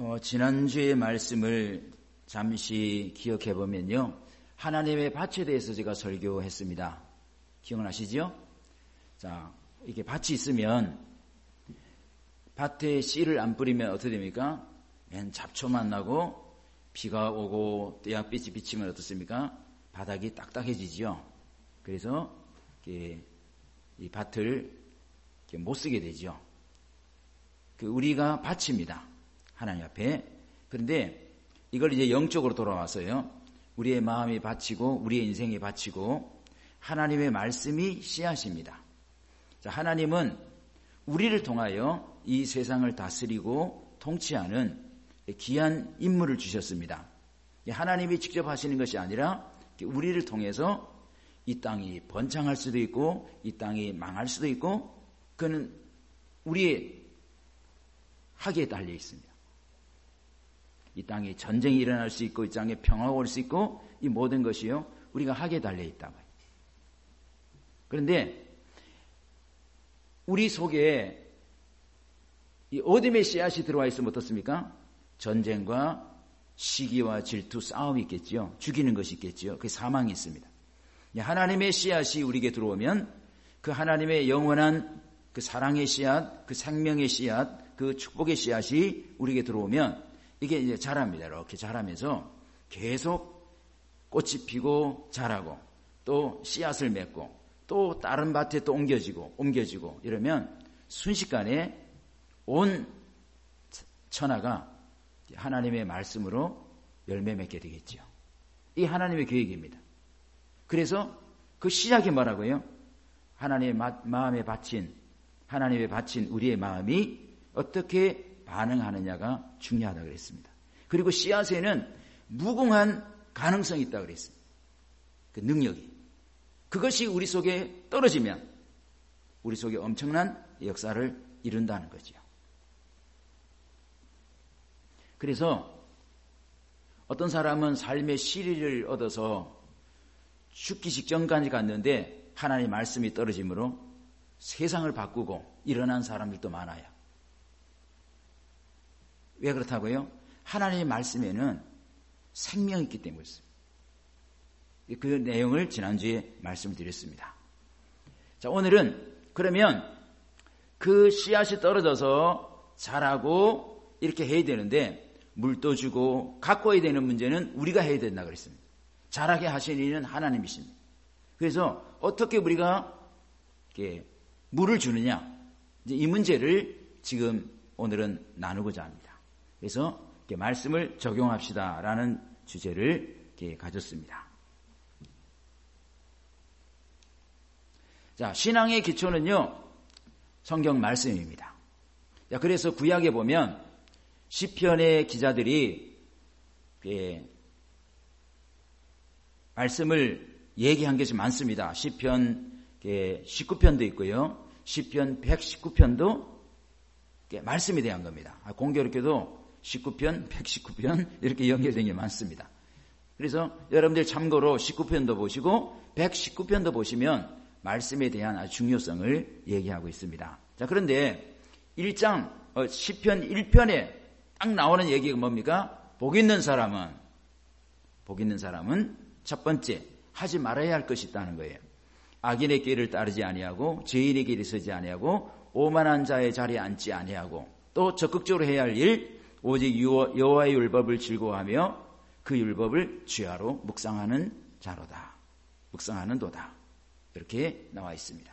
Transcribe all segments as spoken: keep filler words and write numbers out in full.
어, 지난주의 말씀을 잠시 기억해 보면요. 하나님의 밭에 대해서 제가 설교했습니다. 기억나시죠? 자, 이게 밭이 있으면 밭에 씨를 안 뿌리면 어떻게 됩니까? 맨 잡초만 나고 비가 오고 떼약빛이 비치면 어떻습니까? 바닥이 딱딱해지죠. 그래서 이렇게 이 밭을 이렇게 못 쓰게 되죠. 그 우리가 밭입니다. 하나님 앞에. 그런데 이걸 이제 영적으로 돌아와서요. 우리의 마음이 밭이고 우리의 인생이 밭이고 하나님의 말씀이 씨앗입니다. 자, 하나님은 우리를 통하여 이 세상을 다스리고 통치하는 귀한 임무를 주셨습니다. 하나님이 직접 하시는 것이 아니라 우리를 통해서 이 땅이 번창할 수도 있고 이 땅이 망할 수도 있고 그는 우리의 학에 달려 있습니다. 이 땅에 전쟁이 일어날 수 있고 이 땅에 평화가 올 수 있고 이 모든 것이요 우리가 학에 달려 있다고. 그런데 우리 속에 이 어둠의 씨앗이 들어와 있으면 어떻습니까? 전쟁과 시기와 질투, 싸움이 있겠지요. 죽이는 것이 있겠지요. 그 사망이 있습니다. 하나님의 씨앗이 우리에게 들어오면 그 하나님의 영원한 그 사랑의 씨앗, 그 생명의 씨앗, 그 축복의 씨앗이 우리에게 들어오면 이게 이제 자랍니다. 이렇게 자라면서 계속 꽃이 피고 자라고 또 씨앗을 맺고 또 다른 밭에 또 옮겨지고 옮겨지고 이러면 순식간에 온 천하가 하나님의 말씀으로 열매 맺게 되겠죠. 이 하나님의 계획입니다. 그래서 그 시작이 뭐라고요? 하나님의 마음에 바친 하나님의 바친 우리의 마음이 어떻게 반응하느냐가 중요하다고 그랬습니다. 그리고 씨앗에는 무궁한 가능성이 있다고 그랬습니다. 그 능력이. 그것이 우리 속에 떨어지면 우리 속에 엄청난 역사를 이룬다는 거죠. 그래서 어떤 사람은 삶의 시리를 얻어서 죽기 직전까지 갔는데 하나님의 말씀이 떨어지므로 세상을 바꾸고 일어난 사람들도 많아요. 왜 그렇다고요? 하나님의 말씀에는 생명이 있기 때문이었습니다. 그 내용을 지난주에 말씀을 드렸습니다. 자, 오늘은 그러면 그 씨앗이 떨어져서 자라고 이렇게 해야 되는데 물도 주고 가꿔야 되는 문제는 우리가 해야 된다고 그랬습니다. 자라게 하시는 이는 하나님이십니다. 그래서 어떻게 우리가 이렇게 물을 주느냐 이제 이 문제를 지금 오늘은 나누고자 합니다. 그래서 이렇게 말씀을 적용합시다라는 주제를 이렇게 가졌습니다. 자, 신앙의 기초는요 성경 말씀입니다. 자, 그래서 구약에 보면 시편의 기자들이 예, 말씀을 얘기한 것이 많습니다. 시편 예, 십구 편도 있고요. 시편 백십구 편도 예, 말씀에 대한 겁니다. 공교롭게도 십구 편, 백십구 편 이렇게 연결된 게 많습니다. 그래서 여러분들 참고로 십구 편도 보시고 백십구 편도 보시면 말씀에 대한 아주 중요성을 얘기하고 있습니다. 자, 그런데 일 장 어, 시편 일 편에 딱 나오는 얘기가 뭡니까? 복 있는 사람은 복 있는 사람은 첫 번째 하지 말아야 할 것이 있다는 거예요. 악인의 길을 따르지 아니하고 죄인의 길에 서지 아니하고 오만한 자의 자리에 앉지 아니하고 또 적극적으로 해야 할 일 오직 여호와의 율법을 즐거워하며 그 율법을 주야로 묵상하는 자로다. 묵상하는 도다. 이렇게 나와 있습니다.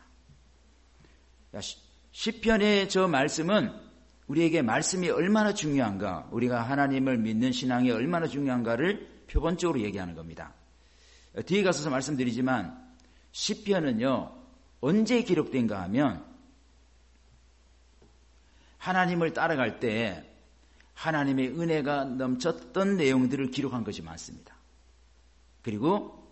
시편의 저 말씀은 우리에게 말씀이 얼마나 중요한가, 우리가 하나님을 믿는 신앙이 얼마나 중요한가를 표본적으로 얘기하는 겁니다. 뒤에 가서 말씀드리지만 시편은요 언제 기록된가 하면 하나님을 따라갈 때 하나님의 은혜가 넘쳤던 내용들을 기록한 것이 많습니다. 그리고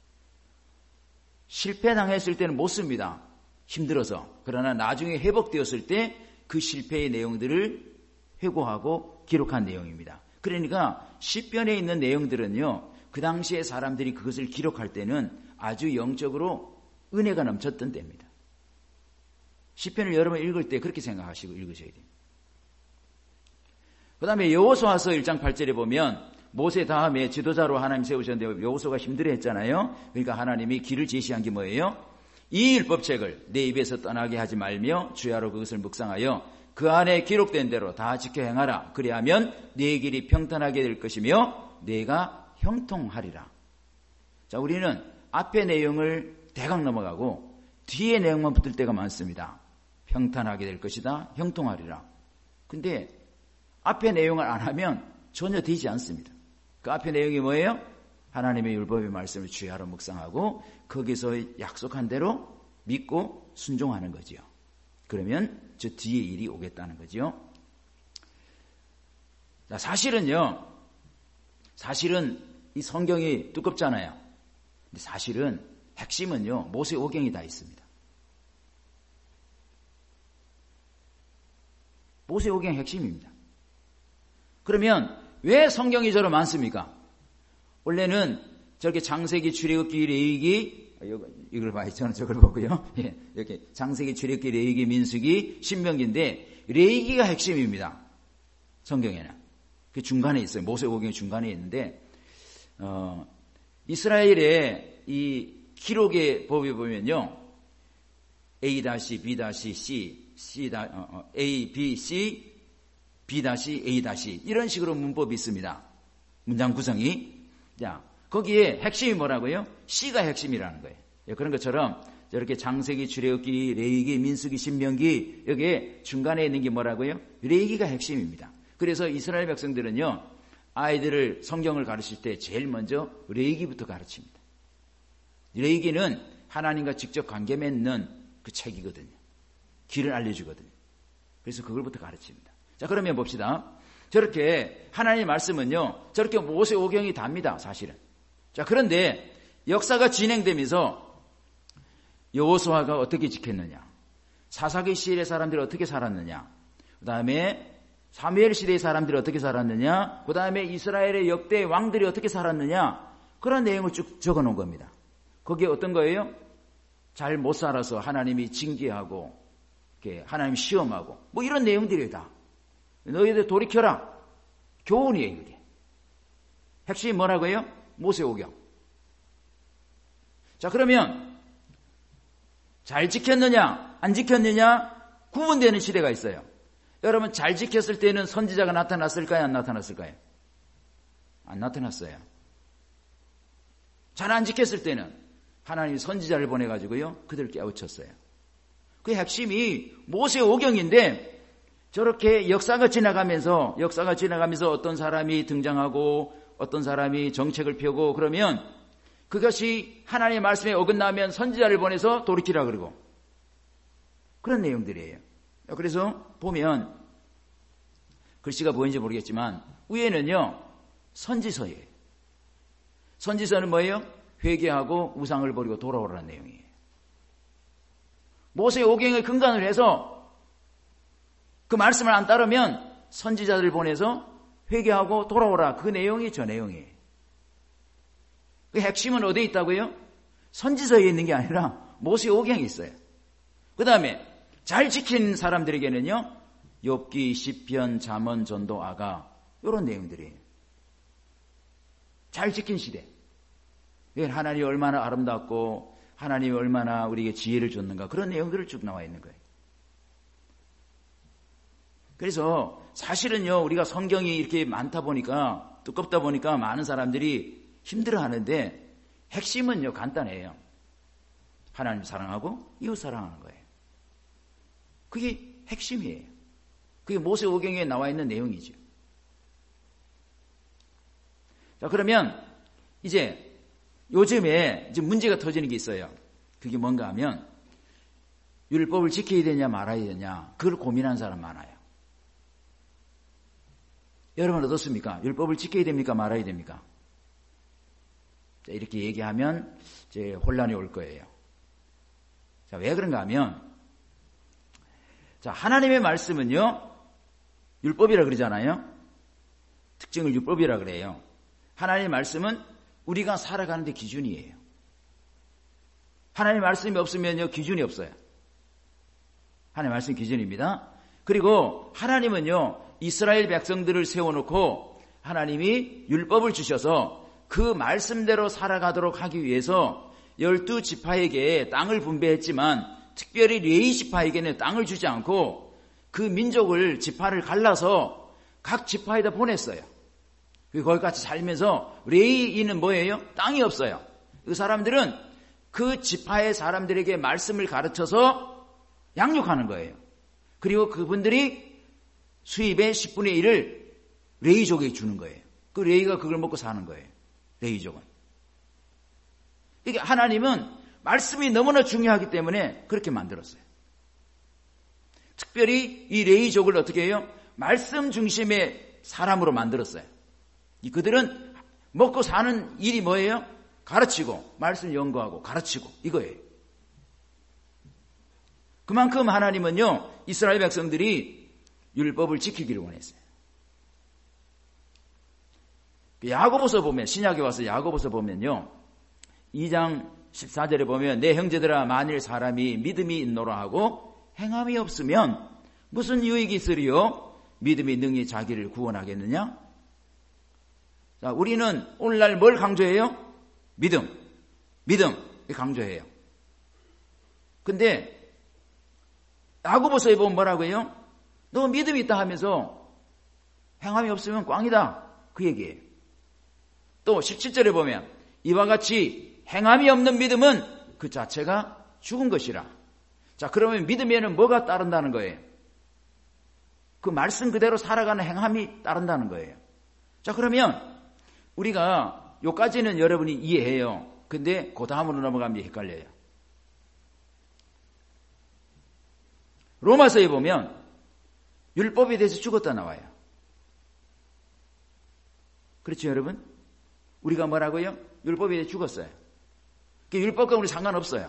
실패당했을 때는 못 씁니다. 힘들어서. 그러나 나중에 회복되었을 때 그 실패의 내용들을 회고하고 기록한 내용입니다. 그러니까 시편에 있는 내용들은요 그 당시에 사람들이 그것을 기록할 때는 아주 영적으로 은혜가 넘쳤던 때입니다. 시편을 여러분 읽을 때 그렇게 생각하시고 읽으셔야 돼요. 그 다음에 여호수아서 일 장 팔 절에 보면 모세 다음에 지도자로 하나님 세우셨는데 여호수아가 힘들어 했잖아요. 그러니까 하나님이 길을 제시한 게 뭐예요? 이 율법책을 내 입에서 떠나게 하지 말며 주야로 그것을 묵상하여 그 안에 기록된 대로 다 지켜 행하라. 그리하면 네 길이 평탄하게 될 것이며 네가 형통하리라. 자, 우리는 앞의 내용을 대강 넘어가고 뒤에 내용만 붙을 때가 많습니다. 평탄하게 될 것이다. 형통하리라. 근데 앞에 내용을 안 하면 전혀 되지 않습니다. 그 앞에 내용이 뭐예요? 하나님의 율법의 말씀을 주야로 묵상하고 거기서 약속한 대로 믿고 순종하는 거지요. 그러면 저 뒤에 일이 오겠다는 거지요. 자, 사실은요. 사실은 이 성경이 두껍잖아요. 근데 사실은 핵심은요. 모세 오경이 다 있습니다. 모세 오경의 핵심입니다. 그러면 왜 성경이 저로 많습니까? 원래는 저렇게 창세기, 출애굽기, 레위기, 이걸 봐요. 저는 저걸 보고요. 예, 이렇게 창세기, 출애굽기, 레위기, 민수기, 신명기인데 레위기가 핵심입니다. 성경에는. 그 중간에 있어요. 모세오경의 중간에 있는데 어, 이스라엘의 이 기록의 법에 보면요. A, B, C, C, 어, A, B, C, B, A, 이런 식으로 문법이 있습니다. 문장 구성이. 자, 거기에 핵심이 뭐라고요? C가 핵심이라는 거예요. 그런 것처럼 저렇게 창세기, 출애굽기, 레위기, 민수기, 신명기 여기에 중간에 있는 게 뭐라고요? 레위기가 핵심입니다. 그래서 이스라엘 백성들은요. 아이들을 성경을 가르칠 때 제일 먼저 레위기부터 가르칩니다. 레위기는 하나님과 직접 관계 맺는 그 책이거든요. 길을 알려주거든요. 그래서 그걸부터 가르칩니다. 자, 그러면 봅시다. 저렇게 하나님의 말씀은요. 저렇게 모세 오경이 답니다. 사실은. 자, 그런데 역사가 진행되면서 여호수아가 어떻게 지켰느냐, 사사기 시대의 사람들이 어떻게 살았느냐, 그 다음에 사무엘 시대의 사람들이 어떻게 살았느냐, 그 다음에 이스라엘의 역대 왕들이 어떻게 살았느냐, 그런 내용을 쭉 적어놓은 겁니다. 거기에 어떤 거예요? 잘 못 살아서 하나님이 징계하고 하나님 시험하고 뭐 이런 내용들이다. 너희들 돌이켜라. 교훈이에요. 이게 핵심이 뭐라고요? 모세오경. 자, 그러면 잘 지켰느냐 안 지켰느냐 구분되는 시대가 있어요. 여러분, 잘 지켰을 때는 선지자가 나타났을까요? 안 나타났을까요? 안 나타났어요. 잘 안 지켰을 때는 하나님이 선지자를 보내가지고요 그들을 깨우쳤어요. 그 핵심이 모세오경인데 저렇게 역사가 지나가면서 역사가 지나가면서 어떤 사람이 등장하고 어떤 사람이 정책을 펴고 그러면 그것이 하나님의 말씀에 어긋나면 선지자를 보내서 돌이키라 그러고 그런 내용들이에요. 그래서 보면 글씨가 보이는지 모르겠지만 위에는요 선지서예요. 선지서는 뭐예요? 회개하고 우상을 버리고 돌아오라는 내용이에요. 모세오경의 근간을 해서 그 말씀을 안 따르면 선지자들을 보내서 회개하고 돌아오라. 그 내용이 저 내용이에요. 그 핵심은 어디에 있다고요? 선지서에 있는 게 아니라 모세오경에 있어요. 그 다음에 잘 지킨 사람들에게는요 욥기, 시편, 잠언, 전도, 아가 이런 내용들이에요. 잘 지킨 시대. 하나님이 얼마나 아름답고 하나님이 얼마나 우리에게 지혜를 줬는가 그런 내용들을 쭉 나와 있는 거예요. 그래서 사실은요 우리가 성경이 이렇게 많다 보니까 두껍다 보니까 많은 사람들이 힘들어하는데 핵심은요 간단해요. 하나님 사랑하고 이웃 사랑하는 거예요. 그게 핵심이에요. 그게 모세오경에 나와 있는 내용이죠. 자, 그러면 이제 요즘에 이제 문제가 터지는 게 있어요. 그게 뭔가 하면 율법을 지켜야 되냐 말아야 되냐 그걸 고민하는 사람 많아요. 여러분 어떻습니까? 율법을 지켜야 됩니까? 말아야 됩니까? 자, 이렇게 얘기하면 이제 혼란이 올 거예요. 자, 왜 그런가 하면 자, 하나님의 말씀은요 율법이라 그러잖아요. 특징을 율법이라 그래요. 하나님의 말씀은 우리가 살아가는 데 기준이에요. 하나님의 말씀이 없으면요 기준이 없어요. 하나님의 말씀이 기준입니다. 그리고 하나님은요 이스라엘 백성들을 세워놓고 하나님이 율법을 주셔서 그 말씀대로 살아가도록 하기 위해서 열두 지파에게 땅을 분배했지만 특별히 레위 지파에게는 땅을 주지 않고 그 민족을 지파를 갈라서 각 지파에다 보냈어요. 거기까지 살면서 레위인은 뭐예요? 땅이 없어요. 그 사람들은 그 지파의 사람들에게 말씀을 가르쳐서 양육하는 거예요. 그리고 그분들이 수입의 십분의 일을 레위족에게 주는 거예요. 그 레위가 그걸 먹고 사는 거예요. 레위족은. 이게 하나님은 말씀이 너무나 중요하기 때문에 그렇게 만들었어요. 특별히 이 레위족을 어떻게 해요? 말씀 중심의 사람으로 만들었어요. 그들은 먹고 사는 일이 뭐예요? 가르치고 말씀 연구하고 가르치고 이거예요. 그만큼 하나님은요 이스라엘 백성들이 율법을 지키기를 원했어요. 야고보서 보면 신약에 와서 야고보서 보면요 이 장 십사 절에 보면 내 형제들아 만일 사람이 믿음이 있노라 하고 행함이 없으면 무슨 유익이 있으리요? 믿음이 능히 자기를 구원하겠느냐? 자, 우리는 오늘날 뭘 강조해요? 믿음. 믿음. 강조해요. 근데 야고보서에 보면 뭐라고 해요? 너 믿음이 있다 하면서 행함이 없으면 꽝이다. 그 얘기예요. 또 십칠 절에 보면 이와 같이 행함이 없는 믿음은 그 자체가 죽은 것이라. 자, 그러면 믿음에는 뭐가 따른다는 거예요? 그 말씀 그대로 살아가는 행함이 따른다는 거예요. 자, 그러면 우리가 요까지는 여러분이 이해해요. 근데 그 다음으로 넘어가면 헷갈려요. 로마서에 보면 율법에 대해서 죽었다 나와요. 그렇죠, 여러분? 우리가 뭐라고요? 율법에 대해서 죽었어요. 그러니까 율법과 우리 상관없어요.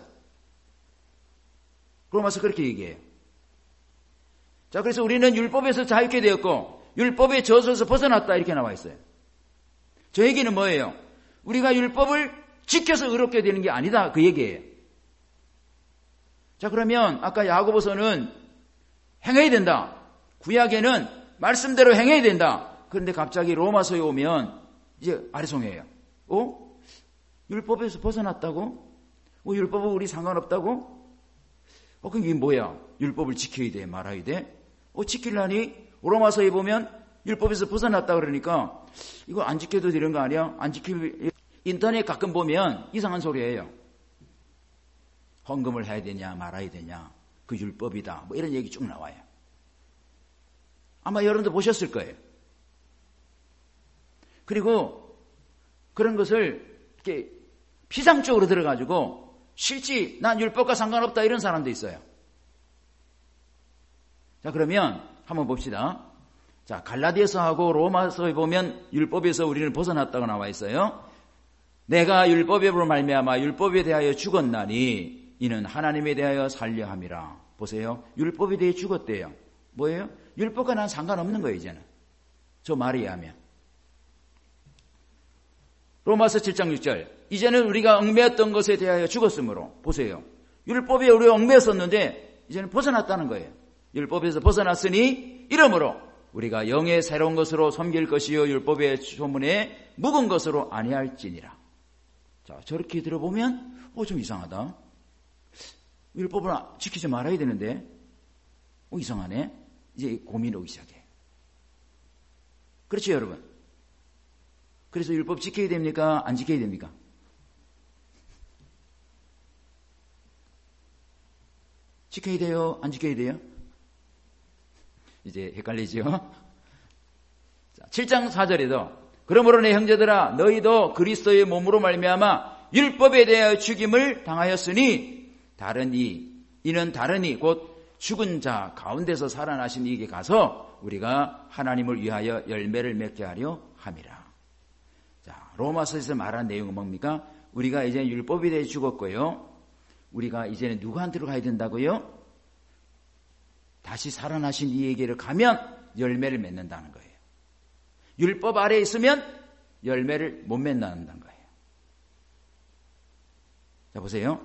로마서 그렇게 얘기해요. 자, 그래서 우리는 율법에서 자유케 되었고 율법의 저주에서 벗어났다 이렇게 나와 있어요. 저 얘기는 뭐예요? 우리가 율법을 지켜서 의롭게 되는 게 아니다 그 얘기예요. 자, 그러면 아까 야고보서는 행해야 된다. 구약에는 말씀대로 행해야 된다. 그런데 갑자기 로마서에 오면 이제 아리송해요. 어? 율법에서 벗어났다고? 어, 율법은 우리 상관없다고? 어, 그럼 이게 뭐야? 율법을 지켜야 돼, 말아야 돼? 어, 지키려니? 로마서에 보면 율법에서 벗어났다 그러니까 이거 안 지켜도 되는 거 아니야? 안 지키면 인터넷 가끔 보면 이상한 소리예요. 헌금을 해야 되냐 말아야 되냐 그 율법이다 뭐 이런 얘기 쭉 나와요. 아마 여러분도 보셨을 거예요. 그리고 그런 것을 이렇게 피상적으로 들어가지고 실제 난 율법과 상관없다 이런 사람도 있어요. 자, 그러면 한번 봅시다. 자, 갈라디아서하고 로마서에 보면 율법에서 우리는 벗어났다고 나와 있어요. 내가 율법으로 말미암아 율법에 대하여 죽었나니 이는 하나님에 대하여 살려 함이라. 보세요. 율법에 대해 죽었대요. 뭐예요? 율법과 난 상관없는 거예요, 이제는. 저 말에 의하면. 로마서 칠 장 육 절. 이제는 우리가 얽매였던 것에 대하여 죽었으므로. 보세요. 율법에 우리가 얽매였었는데 이제는 벗어났다는 거예요. 율법에서 벗어났으니 이러므로 우리가 영의 새로운 것으로 섬길 것이요 율법의 소문에 묵은 것으로 아니할지니라. 자, 저렇게 들어보면 어, 좀 이상하다. 율법을 지키지 말아야 되는데 어, 이상하네. 이제 고민이 오기 시작해. 그렇죠, 여러분? 그래서 율법 지켜야 됩니까? 안 지켜야 됩니까? 지켜야 돼요? 안 지켜야 돼요? 이제 헷갈리죠? 자, 칠 장 사 절에도 그러므로 내 형제들아 너희도 그리스도의 몸으로 말미암아 율법에 대하여 죽임을 당하였으니 다른 이 이는 다른 이 곧 죽은 자 가운데서 살아나신 이에게 가서 우리가 하나님을 위하여 열매를 맺게 하려 함이라. 자, 로마서에서 말한 내용은 뭡니까? 우리가 이제 율법에 대해 죽었고요. 우리가 이제는 누구한테로 가야 된다고요? 다시 살아나신 이에게를 가면 열매를 맺는다는 거예요. 율법 아래에 있으면 열매를 못 맺는다는 거예요. 자, 보세요.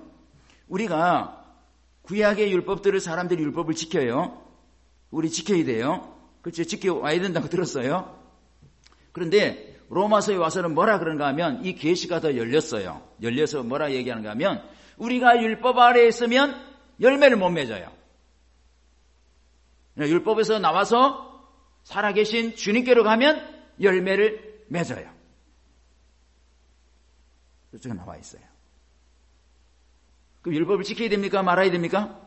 우리가 구약의 율법들을 사람들이 율법을 지켜요. 우리 지켜야 돼요. 그렇죠. 지켜와야 된다고 들었어요. 그런데 로마서에 와서는 뭐라 그런가 하면 이 계시가 더 열렸어요. 열려서 뭐라 얘기하는가 하면 우리가 율법 아래에 있으면 열매를 못 맺어요. 율법에서 나와서 살아계신 주님께로 가면 열매를 맺어요. 그렇게 나와 있어요. 그럼 율법을 지켜야 됩니까? 말아야 됩니까?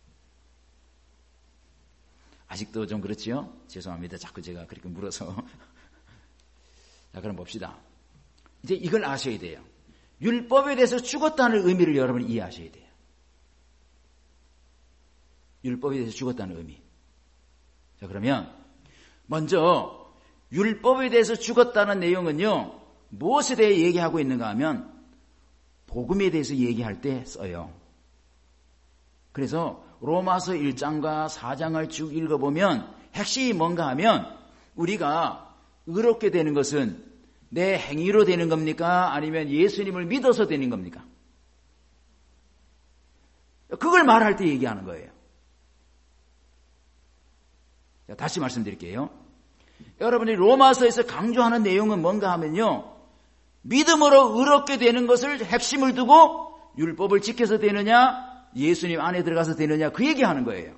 아직도 좀 그렇지요? 죄송합니다. 자꾸 제가 그렇게 물어서. 자, 그럼 봅시다. 이제 이걸 아셔야 돼요. 율법에 대해서 죽었다는 의미를 여러분이 이해하셔야 돼요. 율법에 대해서 죽었다는 의미. 자, 그러면 먼저 율법에 대해서 죽었다는 내용은요, 무엇에 대해 얘기하고 있는가 하면 복음에 대해서 얘기할 때 써요. 그래서 로마서 일 장과 사 장을 쭉 읽어보면 핵심이 뭔가 하면 우리가 의롭게 되는 것은 내 행위로 되는 겁니까? 아니면 예수님을 믿어서 되는 겁니까? 그걸 말할 때 얘기하는 거예요. 자, 다시 말씀드릴게요. 여러분이 로마서에서 강조하는 내용은 뭔가 하면요, 믿음으로 의롭게 되는 것을 핵심을 두고 율법을 지켜서 되느냐, 예수님 안에 들어가서 되느냐, 그 얘기하는 거예요.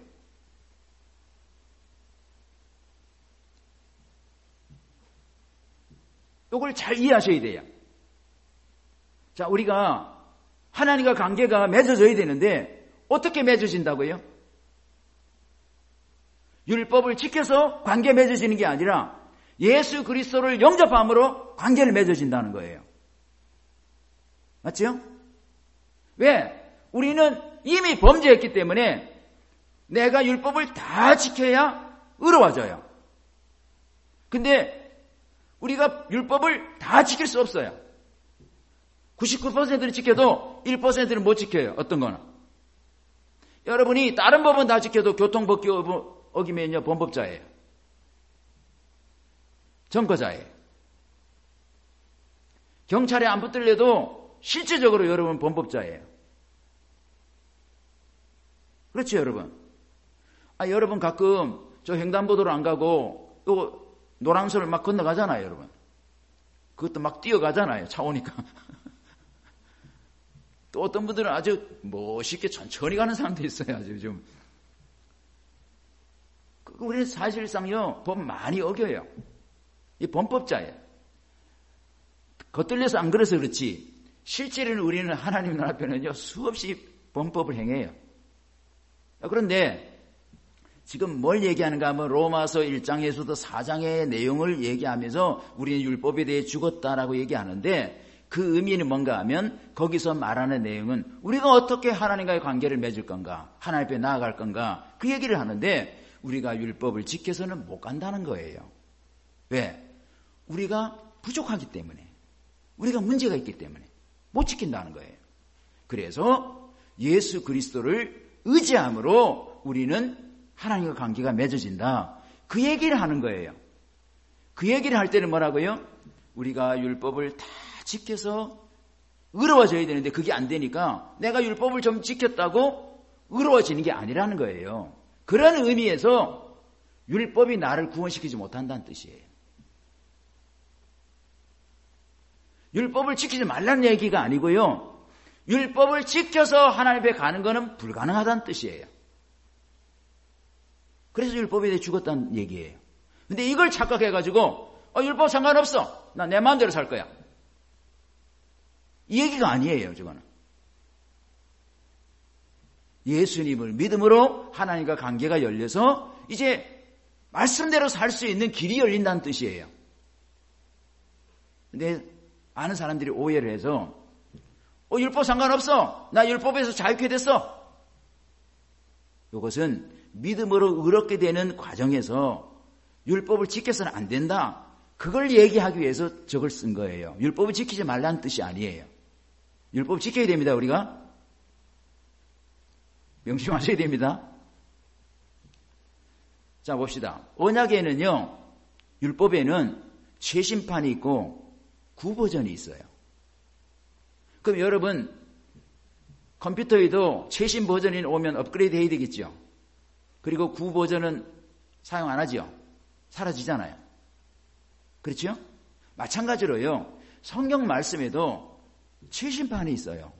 이걸 잘 이해하셔야 돼요. 자, 우리가 하나님과 관계가 맺어져야 되는데 어떻게 맺어진다고요? 율법을 지켜서 관계 맺어지는 게 아니라 예수 그리스도를 영접함으로 관계를 맺어진다는 거예요. 맞죠? 왜? 우리는 이미 범죄했기 때문에 내가 율법을 다 지켜야 의로워져요. 근데 우리가 율법을 다 지킬 수 없어요. 구십구 퍼센트를 지켜도 일 퍼센트는 못 지켜요. 어떤 거는. 여러분이 다른 법은 다 지켜도 교통법규 어기면요, 범법자예요. 점거자예요. 경찰에 안 붙들려도 실질적으로 여러분 범법자예요. 그렇죠, 여러분? 아, 여러분 가끔 저 횡단보도로 안 가고 또 노란선을 막 건너가잖아요, 여러분. 그것도 막 뛰어가잖아요, 차 오니까. 또 어떤 분들은 아주 멋있게 천천히 가는 사람도 있어요, 아주 좀. 우리는 사실상요, 법 많이 어겨요. 이 범법자예요. 겉들려서 안 그래서 그렇지, 실제로는 우리는 하나님 나라 앞에는요, 수없이 범법을 행해요. 그런데 지금 뭘 얘기하는가 하면 로마서 일 장에서도 사 장의 내용을 얘기하면서 우리는 율법에 대해 죽었다라고 얘기하는데 그 의미는 뭔가 하면 거기서 말하는 내용은 우리가 어떻게 하나님과의 관계를 맺을 건가, 하나님 앞에 나아갈 건가, 그 얘기를 하는데 우리가 율법을 지켜서는 못 간다는 거예요. 왜? 우리가 부족하기 때문에, 우리가 문제가 있기 때문에 못 지킨다는 거예요. 그래서 예수 그리스도를 의지함으로 우리는 하나님과 관계가 맺어진다. 그 얘기를 하는 거예요. 그 얘기를 할 때는 뭐라고요? 우리가 율법을 다 지켜서 의로워져야 되는데 그게 안 되니까 내가 율법을 좀 지켰다고 의로워지는 게 아니라는 거예요. 그런 의미에서 율법이 나를 구원시키지 못한다는 뜻이에요. 율법을 지키지 말라는 얘기가 아니고요, 율법을 지켜서 하나님 앞에 가는 것은 불가능하다는 뜻이에요. 그래서 율법에 대해 죽었다는 얘기예요. 근데 이걸 착각해가지고 어, 율법 상관없어, 나 내 마음대로 살 거야, 이 얘기가 아니에요. 저거는 예수님을 믿음으로 하나님과 관계가 열려서 이제 말씀대로 살 수 있는 길이 열린다는 뜻이에요. 근데 많은 사람들이 오해를 해서 어, 율법 상관없어, 나 율법에서 자유케 됐어. 이것은 믿음으로 의롭게 되는 과정에서 율법을 지켜서는 안 된다, 그걸 얘기하기 위해서 저걸 쓴 거예요. 율법을 지키지 말라는 뜻이 아니에요. 율법 지켜야 됩니다. 우리가 명심하셔야 됩니다. 자, 봅시다. 언약에는요, 율법에는 최신판이 있고 구버전이 있어요. 그럼 여러분 컴퓨터에도 최신 버전이 오면 업그레이드 해야 되겠죠. 그리고 구버전은 사용 안 하죠. 사라지잖아요. 그렇죠? 마찬가지로요. 성경 말씀에도 최신판이 있어요.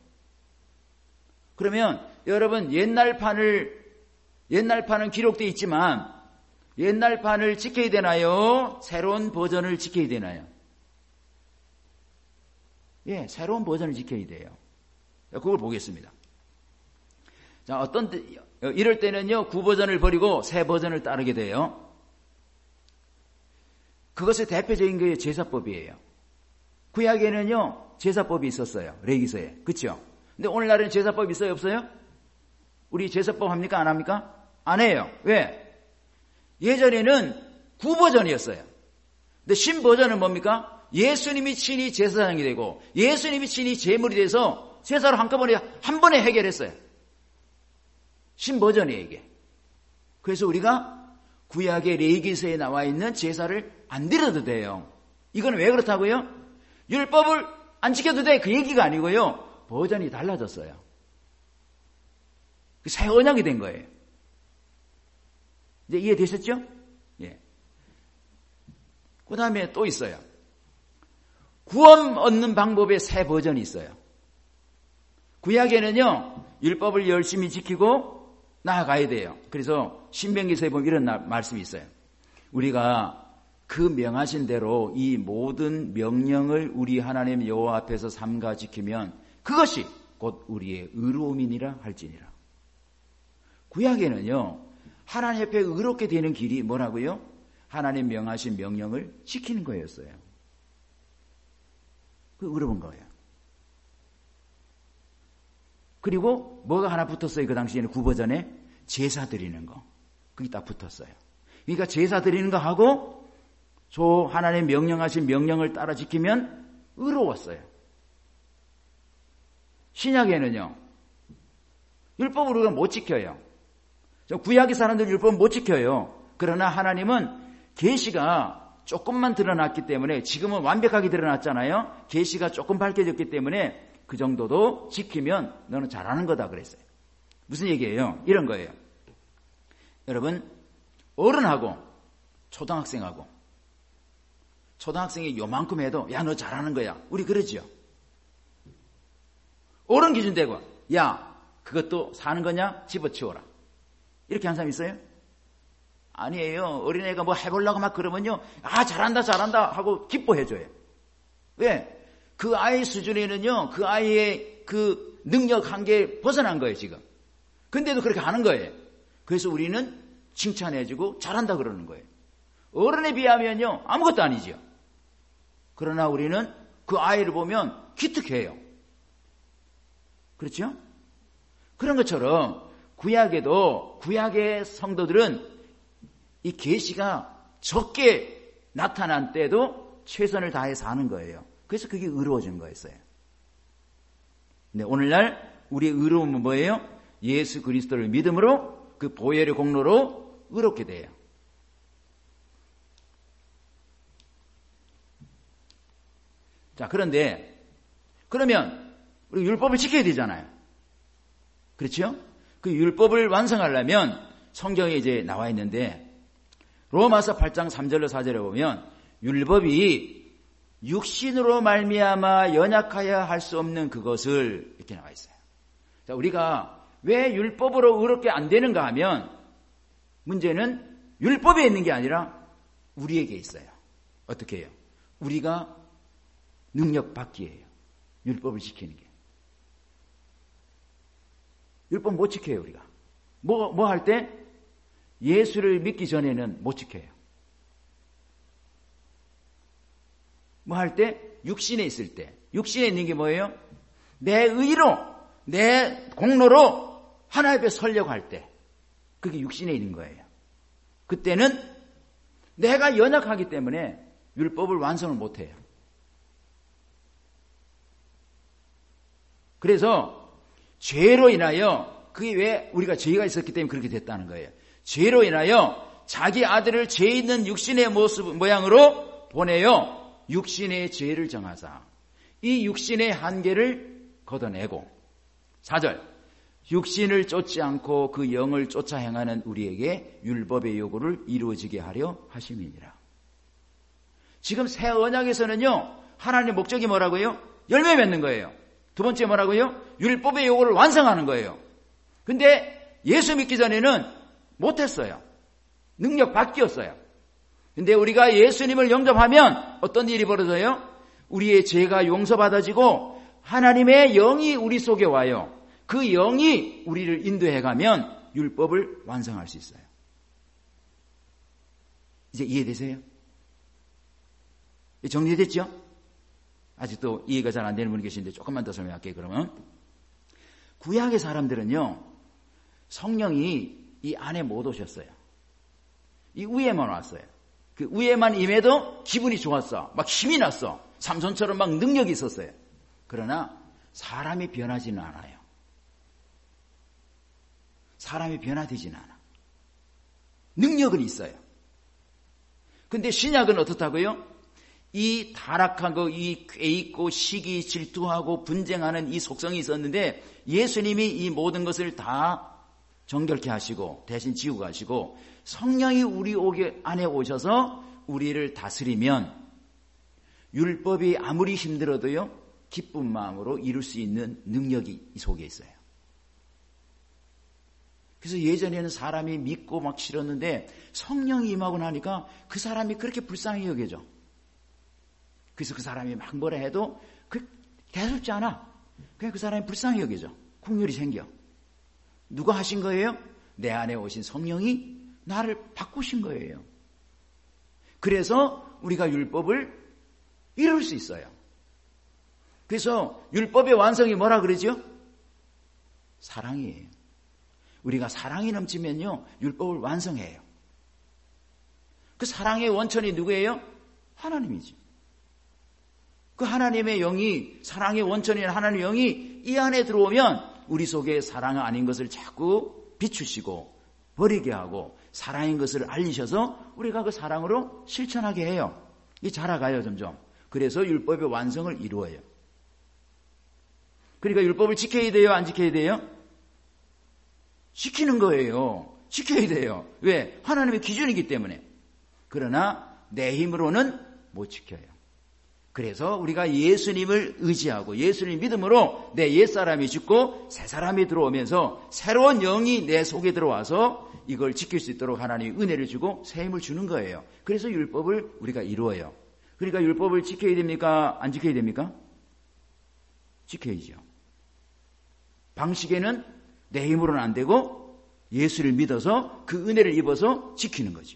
그러면 여러분 옛날 판을 옛날 판은 기록되어 있지만 옛날 판을 지켜야 되나요? 새로운 버전을 지켜야 되나요? 예, 새로운 버전을 지켜야 돼요. 그걸 보겠습니다. 자, 어떤 때, 이럴 때는요, 구버전을 버리고 새 버전을 따르게 돼요. 그것의 대표적인 게 제사법이에요. 구약에는요, 제사법이 있었어요. 레위기서에. 그렇죠? 근데 오늘날은 제사법 있어요, 없어요? 우리 제사법 합니까? 안 합니까? 안 해요. 왜? 예전에는 구버전이었어요. 근데 신버전은 뭡니까? 예수님이 친히 제사장이 되고 예수님이 친히 제물이 돼서 제사를 한꺼번에 한 번에 해결했어요. 신버전이에요, 이게. 그래서 우리가 구약의 레위기서에 나와 있는 제사를 안 드려도 돼요. 이건 왜 그렇다고요? 율법을 안 지켜도 돼, 그 얘기가 아니고요. 버전이 달라졌어요. 새 언약이 된 거예요. 이제 이해되셨죠? 예. 그 다음에 또 있어요. 구원 얻는 방법의 새 버전이 있어요. 구약에는요, 율법을 열심히 지키고 나아가야 돼요. 그래서 신명기서에 보면 이런 말씀이 있어요. 우리가 그 명하신 대로 이 모든 명령을 우리 하나님 여호와 앞에서 삼가 지키면 그것이 곧 우리의 의로움이니라 할지니라. 구약에는요, 하나님 앞에 의롭게 되는 길이 뭐라고요? 하나님 명하신 명령을 지키는 거였어요. 그 의로운 거예요. 그리고 뭐가 하나 붙었어요. 그 당시에는 구버전에 제사 드리는 거. 그게 딱 붙었어요. 그러니까 제사 드리는 거 하고 저 하나님 명령하신 명령을 따라 지키면 의로웠어요. 신약에는요, 율법을 우리가 못 지켜요. 구약의 사람들 율법은 못 지켜요. 그러나 하나님은 계시가 조금만 드러났기 때문에, 지금은 완벽하게 드러났잖아요. 계시가 조금 밝혀졌기 때문에 그 정도도 지키면 너는 잘하는 거다 그랬어요. 무슨 얘기예요? 이런 거예요. 여러분, 어른하고 초등학생하고, 초등학생이 요만큼 해도 야, 너 잘하는 거야. 우리 그러지요. 어른 기준 되고, 야, 그것도 사는 거냐? 집어치워라. 이렇게 한 사람 있어요? 아니에요. 어린애가 뭐 해보려고 막 그러면요, 아, 잘한다 잘한다 하고 기뻐해줘요. 왜? 그 아이 수준에는요, 그 아이의 그 능력 한계에 벗어난 거예요, 지금. 근데도 그렇게 하는 거예요. 그래서 우리는 칭찬해주고 잘한다 그러는 거예요. 어른에 비하면요, 아무것도 아니죠. 그러나 우리는 그 아이를 보면 기특해요. 그렇죠? 그런 것처럼 구약에도, 구약의 성도들은 이 계시가 적게 나타난 때도 최선을 다해 사는 거예요. 그래서 그게 의로워진 거였어요. 근데 오늘날 우리의 의로움은 뭐예요? 예수 그리스도를 믿음으로 그 보혈의 공로로 의롭게 돼요. 자, 그런데 그러면 우리 율법을 지켜야 되잖아요. 그렇죠? 그 율법을 완성하려면 성경에 이제 나와 있는데, 로마서 팔 장 삼 절로 사 절에 보면 율법이 육신으로 말미암아 연약하여 할 수 없는 그것을, 이렇게 나와 있어요. 자, 우리가 왜 율법으로 의롭게 안 되는가 하면, 문제는 율법에 있는 게 아니라 우리에게 있어요. 어떻게 해요? 우리가 능력 받기예요. 율법을 지키는 게. 율법 못 지켜요, 우리가. 뭐, 뭐 할 때? 예수를 믿기 전에는 못 지켜요. 뭐 할 때? 육신에 있을 때. 육신에 있는 게 뭐예요? 내 의로, 내 공로로 하나님 앞에 서려고 할 때. 그게 육신에 있는 거예요. 그때는 내가 연약하기 때문에 율법을 완성을 못 해요. 그래서 죄로 인하여, 그게 왜 우리가 죄가 있었기 때문에 그렇게 됐다는 거예요. 죄로 인하여 자기 아들을 죄 있는 육신의 모습, 모양으로 보내어 육신의 죄를 정하사 이 육신의 한계를 걷어내고, 사 절, 육신을 쫓지 않고 그 영을 쫓아 행하는 우리에게 율법의 요구를 이루어지게 하려 하심이니라. 지금 새 언약에서는요, 하나님의 목적이 뭐라고요? 열매 맺는 거예요. 두 번째 뭐라고요? 율법의 요구를 완성하는 거예요. 근데 예수 믿기 전에는 못했어요. 능력 바뀌었어요. 근데 우리가 예수님을 영접하면 어떤 일이 벌어져요? 우리의 죄가 용서받아지고 하나님의 영이 우리 속에 와요. 그 영이 우리를 인도해가면 율법을 완성할 수 있어요. 이제 이해되세요? 정리됐죠? 아직도 이해가 잘 안 되는 분이 계신데 조금만 더 설명할게요. 그러면 구약의 사람들은요, 성령이 이 안에 못 오셨어요. 이 위에만 왔어요. 그 위에만 임해도 기분이 좋았어. 막 힘이 났어. 삼손처럼 막 능력이 있었어요. 그러나 사람이 변하지는 않아요. 사람이 변화되지는 않아. 능력은 있어요. 근데 신약은 어떻다고요? 이 타락한 거, 이 꾀있고 시기 질투하고 분쟁하는 이 속성이 있었는데 예수님이 이 모든 것을 다 정결케 하시고 대신 지우고 가시고 성령이 우리 안에 오셔서 우리를 다스리면 율법이 아무리 힘들어도요, 기쁜 마음으로 이룰 수 있는 능력이 이 속에 있어요. 그래서 예전에는 사람이 믿고 막 싫었는데 성령이 임하고 나니까 그 사람이 그렇게 불쌍히 여겨져. 그래서 그 사람이 막 뭐라 해도 그 대수롭지 않아. 그냥 그 사람이 불쌍히 여겨져. 국률이 생겨. 누가 하신 거예요? 내 안에 오신 성령이 나를 바꾸신 거예요. 그래서 우리가 율법을 이룰 수 있어요. 그래서 율법의 완성이 뭐라 그러죠? 사랑이에요. 우리가 사랑이 넘치면요, 율법을 완성해요. 그 사랑의 원천이 누구예요? 하나님이지. 그 하나님의 영이, 사랑의 원천인 하나님의 영이 이 안에 들어오면 우리 속에 사랑 아닌 것을 자꾸 비추시고 버리게 하고 사랑인 것을 알리셔서 우리가 그 사랑으로 실천하게 해요. 이 자라가요, 점점. 그래서 율법의 완성을 이루어요. 그러니까 율법을 지켜야 돼요, 안 지켜야 돼요? 지키는 거예요. 지켜야 돼요. 왜? 하나님의 기준이기 때문에. 그러나 내 힘으로는 못 지켜요. 그래서 우리가 예수님을 의지하고 예수님 믿음으로 내 옛사람이 죽고 새 사람이 들어오면서 새로운 영이 내 속에 들어와서 이걸 지킬 수 있도록 하나님이 은혜를 주고 새 힘을 주는 거예요. 그래서 율법을 우리가 이루어요. 그러니까 율법을 지켜야 됩니까? 안 지켜야 됩니까? 지켜야죠. 방식에는 내 힘으로는 안 되고 예수를 믿어서 그 은혜를 입어서 지키는 거죠.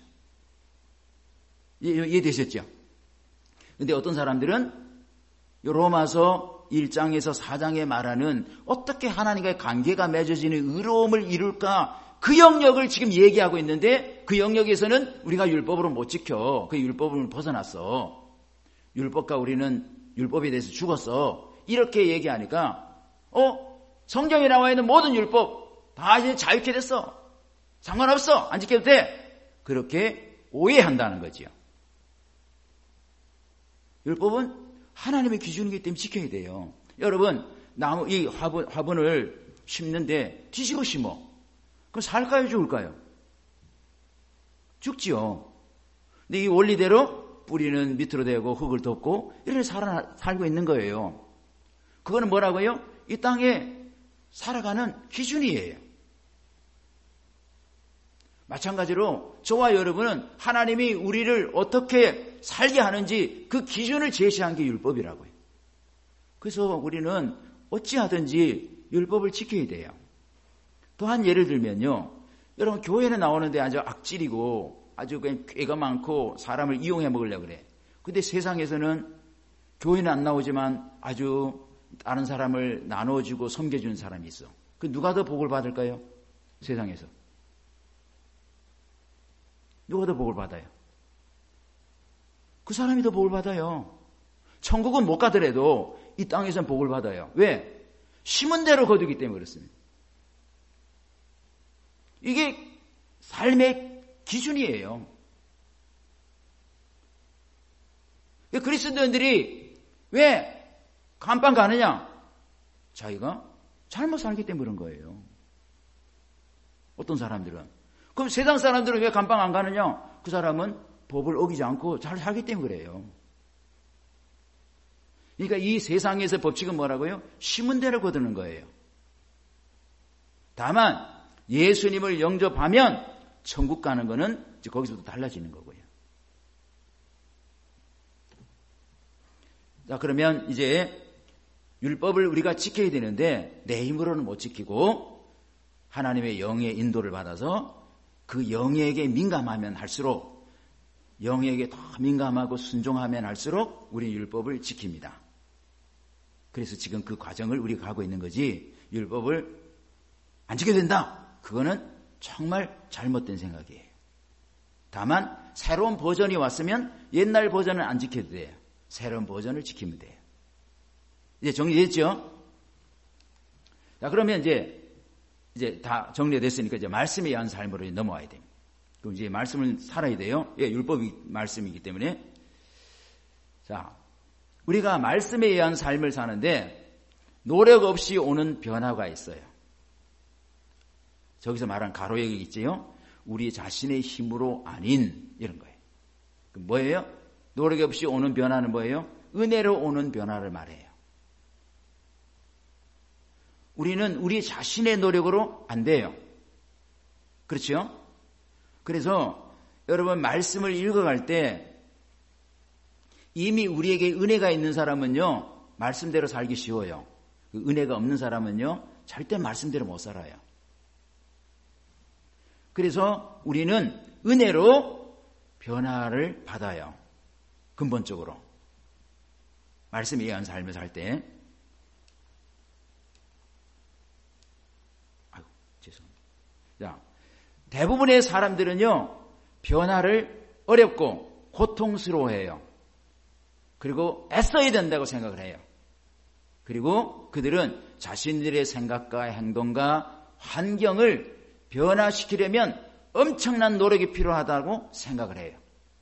이해되셨죠? 근데 어떤 사람들은 로마서 일 장에서 사 장에 말하는 어떻게 하나님과의 관계가 맺어지는 의로움을 이룰까, 그 영역을 지금 얘기하고 있는데 그 영역에서는 우리가 율법으로 못 지켜. 그 율법을 벗어났어. 율법과 우리는 율법에 대해서 죽었어. 이렇게 얘기하니까 어? 성경에 나와 있는 모든 율법 다 이제 자유케 됐어. 상관없어. 안 지켜도 돼. 그렇게 오해한다는 거지요. 율법은 하나님의 기준이기 때문에 지켜야 돼요. 여러분, 나무, 이 화분, 화분을 심는데 뒤집어 심어. 그럼 살까요, 죽을까요? 죽지요. 근데 이 원리대로 뿌리는 밑으로 대고 흙을 덮고 이렇게 살아, 살고 있는 거예요. 그거는 뭐라고요? 이 땅에 살아가는 기준이에요. 마찬가지로 저와 여러분은 하나님이 우리를 어떻게 살게 하는지 그 기준을 제시한 게 율법이라고요. 그래서 우리는 어찌하든지 율법을 지켜야 돼요. 또한 예를 들면요, 여러분 교회는 나오는데 아주 악질이고 아주 그냥 꾀가 많고 사람을 이용해 먹으려고 그래. 근데 세상에서는 교회는 안 나오지만 아주 다른 사람을 나눠주고 섬겨주는 사람이 있어. 그 누가 더 복을 받을까요? 세상에서. 누가 더 복을 받아요? 그 사람이 더 복을 받아요. 천국은 못 가더라도 이 땅에서는 복을 받아요. 왜? 심은 대로 거두기 때문에 그렇습니다. 이게 삶의 기준이에요. 그리스도인들이 왜 감방 가느냐? 자기가 잘못 살기 때문에 그런 거예요. 어떤 사람들은. 그럼 세상 사람들은 왜 감방 안 가느냐? 그 사람은 법을 어기지 않고 잘 살기 때문에 그래요. 그러니까 이 세상에서 법칙은 뭐라고요? 심은 대로 거두는 거예요. 다만 예수님을 영접하면 천국 가는 거는 이제 거기서부터 달라지는 거고요. 자, 그러면 이제 율법을 우리가 지켜야 되는데 내 힘으로는 못 지키고 하나님의 영의 인도를 받아서 그 영에게 민감하면 할수록, 영에게 더 민감하고 순종하면 할수록 우리 율법을 지킵니다. 그래서 지금 그 과정을 우리가 가고 있는 거지, 율법을 안 지켜야 된다, 그거는 정말 잘못된 생각이에요. 다만 새로운 버전이 왔으면 옛날 버전은 안 지켜도 돼요. 새로운 버전을 지키면 돼요. 이제 정리됐죠? 자, 그러면 이제 이제 다 정리됐으니까 이제 말씀에 의한 삶으로 넘어와야 됩니다. 그럼 이제 말씀을 살아야 돼요. 예, 율법이 말씀이기 때문에. 자, 우리가 말씀에 의한 삶을 사는데 노력 없이 오는 변화가 있어요. 저기서 말한 가로역이 있지요. 우리 자신의 힘으로 아닌, 이런 거예요. 그 뭐예요? 노력 없이 오는 변화는 뭐예요? 은혜로 오는 변화를 말해요. 우리는 우리 자신의 노력으로 안 돼요. 그렇죠? 그래서 여러분 말씀을 읽어갈 때 이미 우리에게 은혜가 있는 사람은요, 말씀대로 살기 쉬워요. 그 은혜가 없는 사람은요, 절대 말씀대로 못 살아요. 그래서 우리는 은혜로 변화를 받아요. 근본적으로. 말씀에 의한 삶을 살 때. 아이고, 죄송합니다. 자, 대부분의 사람들은요, 변화를 어렵고 고통스러워해요. 그리고 애써야 된다고 생각을 해요. 그리고 그들은 자신들의 생각과 행동과 환경을 변화시키려면 엄청난 노력이 필요하다고 생각을 해요.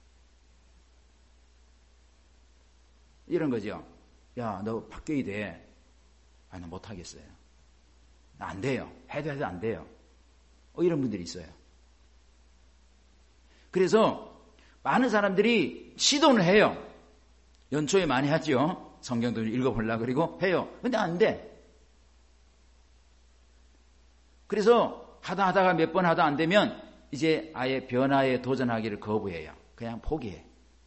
이런 거죠. 야, 너 바뀌어야 돼. 아, 나 못하겠어요. 나 안 돼요. 해도 해도 안 돼요. 어, 이런 분들이 있어요. 그래서 많은 사람들이 시도는 해요. 연초에 많이 하죠. 성경도 읽어보려고 그리고 해요. 근데 안 돼. 그래서 하다 하다가 몇 번 하다 안 되면 이제 아예 변화에 도전하기를 거부해요. 그냥 포기해.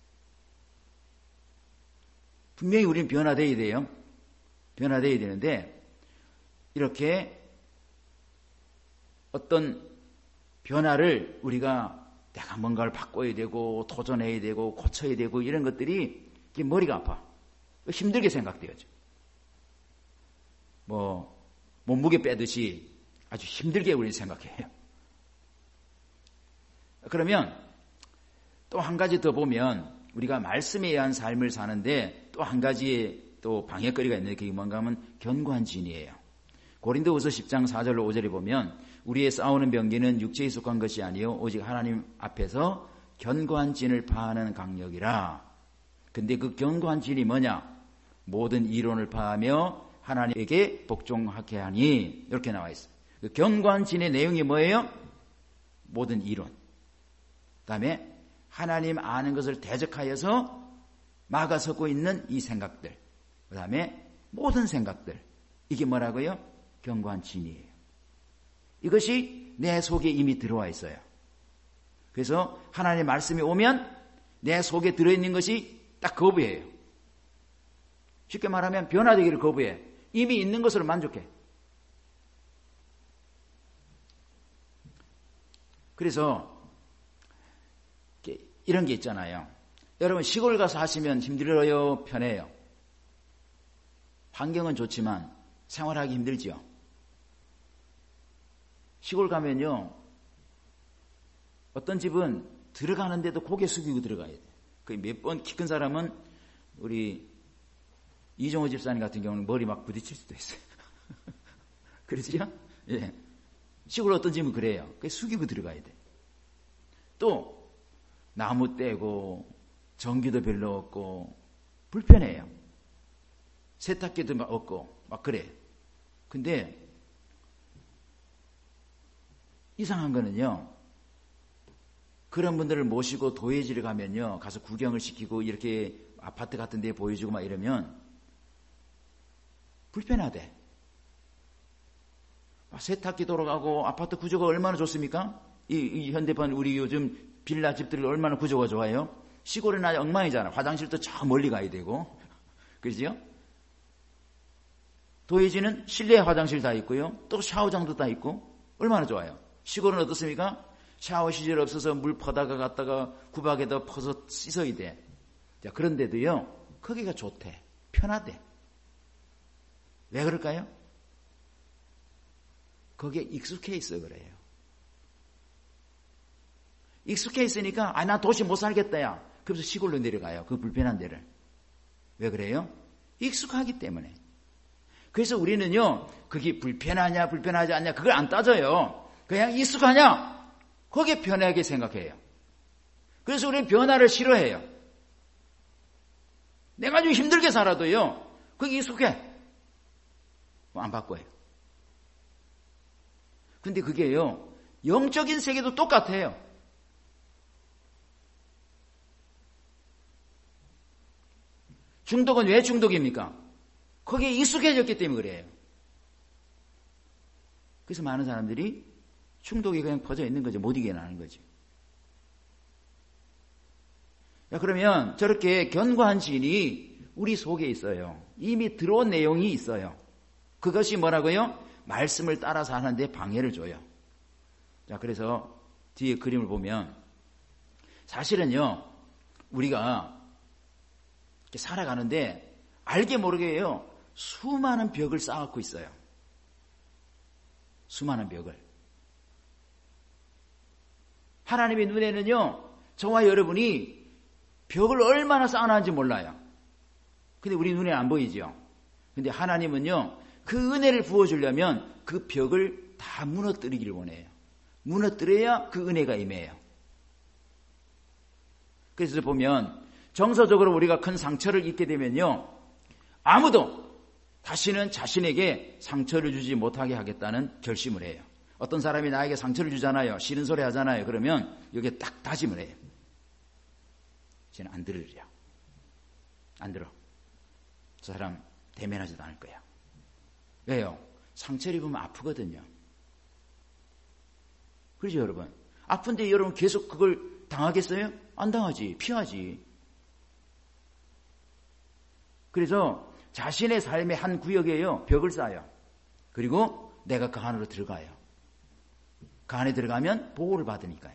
분명히 우리는 변화되어야 돼요. 변화되어야 되는데 이렇게 어떤 변화를 우리가 내가 뭔가를 바꿔야 되고 도전해야 되고 고쳐야 되고 이런 것들이 머리가 아파. 힘들게 생각되어져. 뭐 몸무게 빼듯이 아주 힘들게 우리는 생각해요. 그러면 또 한 가지 더 보면 우리가 말씀에 의한 삶을 사는데 또 한 가지 또 방해거리가 있는데 그게 뭔가 하면 견고한 진이에요. 고린도후서 십 장 사 절로 오 절에 보면 우리의 싸우는 병기는 육체에 속한 것이 아니요 오직 하나님 앞에서 견고한 진을 파하는 강력이라. 근데 그 견고한 진이 뭐냐? 모든 이론을 파하며 하나님에게 복종하게 하니, 이렇게 나와 있어요. 그 견고한 진의 내용이 뭐예요? 모든 이론. 그 다음에 하나님 아는 것을 대적하여서 막아서고 있는 이 생각들. 그 다음에 모든 생각들. 이게 뭐라고요? 견고한 진이에요. 이것이 내 속에 이미 들어와 있어요. 그래서 하나님의 말씀이 오면 내 속에 들어있는 것이 딱 거부해요. 쉽게 말하면 변화되기를 거부해. 이미 있는 것으로 만족해. 그래서 이런 게 있잖아요. 여러분 시골 가서 하시면 힘들어요? 편해요? 환경은 좋지만 생활하기 힘들지요. 시골 가면요, 어떤 집은 들어가는데도 고개 숙이고 들어가야 돼. 몇 번 키 큰 사람은 우리 이종호 집사님 같은 경우는 머리 막 부딪힐 수도 있어요. 그러지요? 예. 시골 어떤 집은 그래요. 그 숙이고 들어가야 돼. 또 나무 떼고 전기도 별로 없고 불편해요. 세탁기도 막 없고 막 그래. 근데 이상한 거는요, 그런 분들을 모시고 도예지를 가면요, 가서 구경을 시키고 이렇게 아파트 같은 데 보여주고 막 이러면 불편하대. 세탁기 돌아가고 아파트 구조가 얼마나 좋습니까? 이, 이 현대판 우리 요즘 빌라 집들이 얼마나 구조가 좋아요? 시골은 아주 엉망이잖아. 화장실도 저 멀리 가야 되고. 그러지요? 도예지는 실내 화장실 다 있고요. 또 샤워장도 다 있고. 얼마나 좋아요? 시골은 어떻습니까? 샤워 시절 없어서 물 퍼다가 갔다가 구박에다 퍼서 씻어야 돼. 자, 그런데도요, 거기가 좋대. 편하대. 왜 그럴까요? 거기에 익숙해 있어 그래요. 익숙해 있으니까, 아, 나 도시 못 살겠다, 야. 그래서 시골로 내려가요. 그 불편한 데를. 왜 그래요? 익숙하기 때문에. 그래서 우리는요, 그게 불편하냐, 불편하지 않냐, 그걸 안 따져요. 그냥 익숙하냐? 거기에 편하게 생각해요. 그래서 우리는 변화를 싫어해요. 내가 좀 힘들게 살아도요, 그게 익숙해. 안 바꿔요. 근데 그게요, 영적인 세계도 똑같아요. 중독은 왜 중독입니까? 거기에 익숙해졌기 때문에 그래요. 그래서 많은 사람들이 중독이 그냥 퍼져 있는 거죠. 못 이겨나는 거죠. 자, 그러면 저렇게 견고한 진이 우리 속에 있어요. 이미 들어온 내용이 있어요. 그것이 뭐라고요? 말씀을 따라서 하는데 방해를 줘요. 자, 그래서 뒤에 그림을 보면 사실은요, 우리가 이렇게 살아가는데 알게 모르게요, 수많은 벽을 쌓아갖고 있어요. 수많은 벽을. 하나님의 눈에는요, 저와 여러분이 벽을 얼마나 쌓아놨는지 몰라요. 근데 우리 눈에 안 보이죠. 근데 하나님은요, 그 은혜를 부어주려면 그 벽을 다 무너뜨리기를 원해요. 무너뜨려야 그 은혜가 임해요. 그래서 보면 정서적으로 우리가 큰 상처를 입게 되면요, 아무도 다시는 자신에게 상처를 주지 못하게 하겠다는 결심을 해요. 어떤 사람이 나에게 상처를 주잖아요. 싫은 소리 하잖아요. 그러면 여기에 딱 다짐을 해요. 저는 안 들으리라. 안 들어. 저 사람 대면하지도 않을 거야. 왜요? 상처를 입으면 아프거든요. 그렇죠, 여러분? 아픈데 여러분 계속 그걸 당하겠어요? 안 당하지. 피하지. 그래서 자신의 삶의 한 구역에요, 벽을 쌓아요. 그리고 내가 그 안으로 들어가요. 그 안에 들어가면 보호를 받으니까요.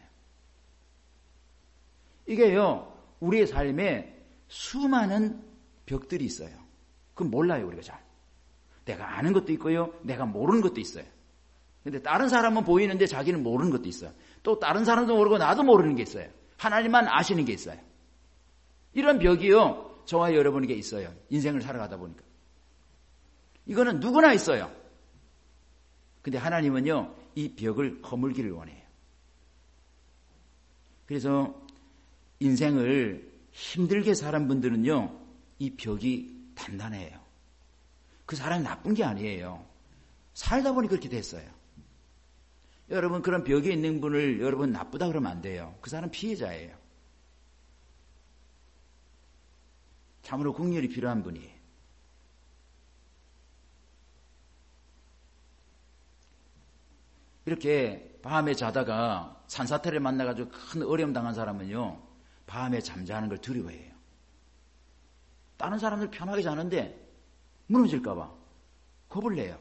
이게요, 우리의 삶에 수많은 벽들이 있어요. 그건 몰라요, 우리가 잘. 내가 아는 것도 있고요, 내가 모르는 것도 있어요. 근데 다른 사람은 보이는데 자기는 모르는 것도 있어요. 또 다른 사람도 모르고 나도 모르는 게 있어요. 하나님만 아시는 게 있어요. 이런 벽이요, 저와 여러분에게 있어요. 인생을 살아가다 보니까. 이거는 누구나 있어요. 근데 하나님은요, 이 벽을 허물기를 원해요. 그래서 인생을 힘들게 살은 분들은요, 이 벽이 단단해요. 그 사람이 나쁜 게 아니에요. 살다 보니 그렇게 됐어요. 여러분, 그런 벽에 있는 분을 여러분 나쁘다 그러면 안 돼요. 그 사람 피해자예요. 참으로 국률이 필요한 분이에요. 이렇게 밤에 자다가 산사태를 만나가지고 큰 어려움 당한 사람은요, 밤에 잠자는 걸 두려워해요. 다른 사람들 편하게 자는데 무너질까봐 겁을 내요.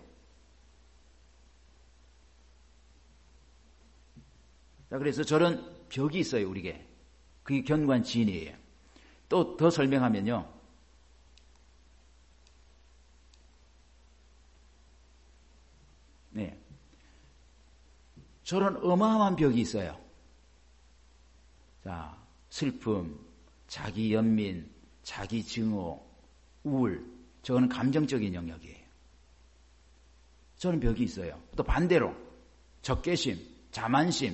자, 그래서 저런 벽이 있어요, 우리에게. 그게 견고한 지인이에요. 또 더 설명하면요, 네, 저런 어마어마한 벽이 있어요. 자, 슬픔, 자기 연민, 자기 증오, 우울, 저거는 감정적인 영역이에요. 저런 벽이 있어요. 또 반대로 적개심, 자만심,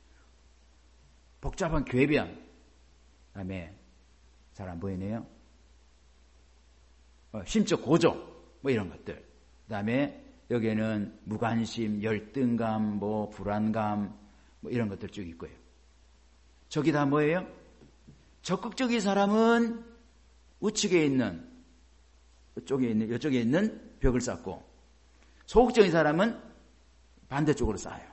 복잡한 궤변, 그다음에 잘 안 보이네요. 어, 심적 고조, 뭐 이런 것들. 그다음에 여기에는 무관심, 열등감, 뭐 불안감, 뭐 이런 것들 쭉 있고요. 저기 다 뭐예요? 적극적인 사람은 우측에 있는, 이쪽에 있는, 이쪽에 있는 벽을 쌓고, 소극적인 사람은 반대쪽으로 쌓아요.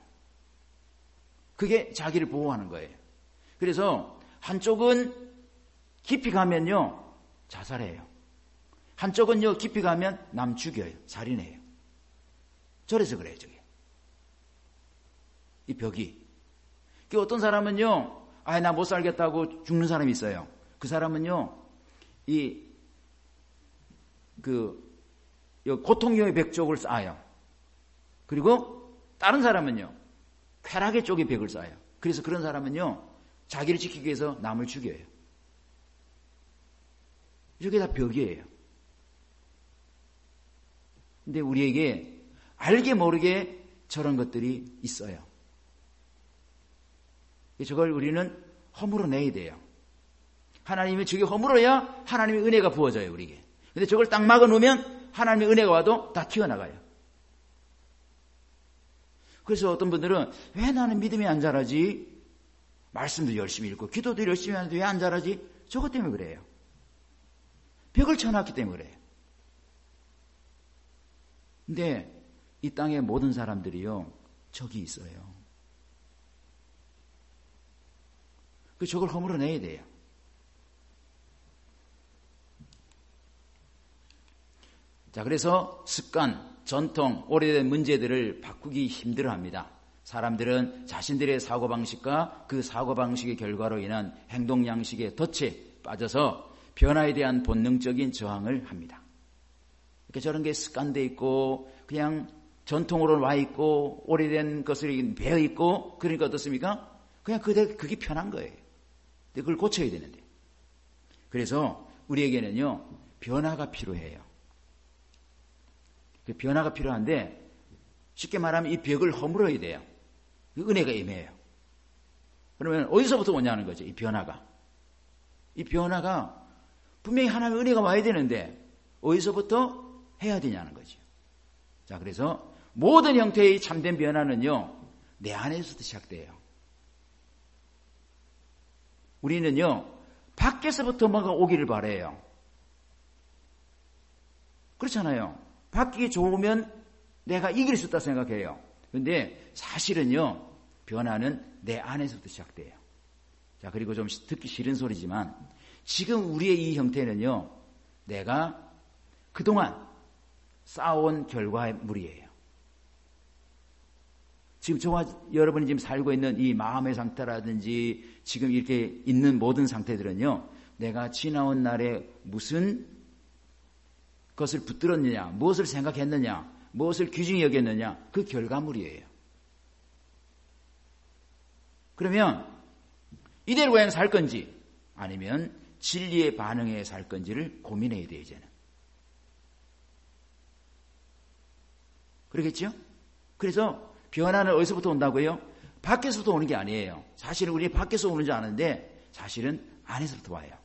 그게 자기를 보호하는 거예요. 그래서 한쪽은 깊이 가면요, 자살해요. 한쪽은요, 깊이 가면 남 죽여요. 살인해요. 저래서 그래요, 저게. 이 벽이. 그 어떤 사람은요, 아, 나 못 살겠다고 죽는 사람이 있어요. 그 사람은요, 이, 그, 고통의 벽 쪽을 쌓아요. 그리고 다른 사람은요, 쾌락의 쪽에 벽을 쌓아요. 그래서 그런 사람은요, 자기를 지키기 위해서 남을 죽여요. 이게 다 벽이에요. 근데 우리에게 알게 모르게 저런 것들이 있어요. 저걸 우리는 허물어 내야 돼요. 하나님이 저게 허물어야 하나님의 은혜가 부어져요, 우리에게. 근데 저걸 딱 막아 놓으면 하나님의 은혜가 와도 다 튀어나가요. 그래서 어떤 분들은 왜 나는 믿음이 안 자라지? 말씀도 열심히 읽고 기도도 열심히 하는데 왜 안 자라지? 저것 때문에 그래요. 벽을 쳐놨기 때문에 그래요. 근데 이 땅의 모든 사람들이요, 적이 있어요. 그 적을 허물어내야 돼요. 자, 그래서 습관, 전통, 오래된 문제들을 바꾸기 힘들어합니다. 사람들은 자신들의 사고방식과 그 사고방식의 결과로 인한 행동 양식의 덫에 빠져서 변화에 대한 본능적인 저항을 합니다. 그러니까 저런 게 습관돼 있고 그냥 전통으로 와 있고 오래된 것을 배어 있고, 그러니까 어떻습니까? 그냥 그게, 그게 편한 거예요. 근데 그걸 고쳐야 되는데. 그래서 우리에게는요, 변화가 필요해요. 그 변화가 필요한데, 쉽게 말하면 이 벽을 허물어야 돼요. 은혜가 애매해요. 그러면 어디서부터 오냐는 거죠, 이 변화가. 이 변화가 분명히 하나님의 은혜가 와야 되는데 어디서부터 해야 되냐는 거죠. 자, 그래서 모든 형태의 참된 변화는요, 내 안에서부터 시작돼요. 우리는요, 밖에서부터 뭐가 오기를 바라요. 그렇잖아요. 밖이 좋으면 내가 이길 수 있다 생각해요. 그런데 사실은요, 변화는 내 안에서부터 시작돼요. 자, 그리고 좀 듣기 싫은 소리지만 지금 우리의 이 형태는요, 내가 그동안 쌓아온 결과물이에요. 지금 저와 여러분이 지금 살고 있는 이 마음의 상태라든지 지금 이렇게 있는 모든 상태들은요, 내가 지나온 날에 무슨 것을 붙들었느냐, 무엇을 생각했느냐, 무엇을 귀중히 여겼느냐, 그 결과물이에요. 그러면 이대로 그냥 살 건지 아니면 진리에 반응해 살 건지를 고민해야 돼요, 이제는. 그러겠죠? 그래서 변화는 어디서부터 온다고요? 밖에서부터 오는 게 아니에요. 사실은 우리 밖에서 오는 줄 아는데 사실은 안에서부터 와요.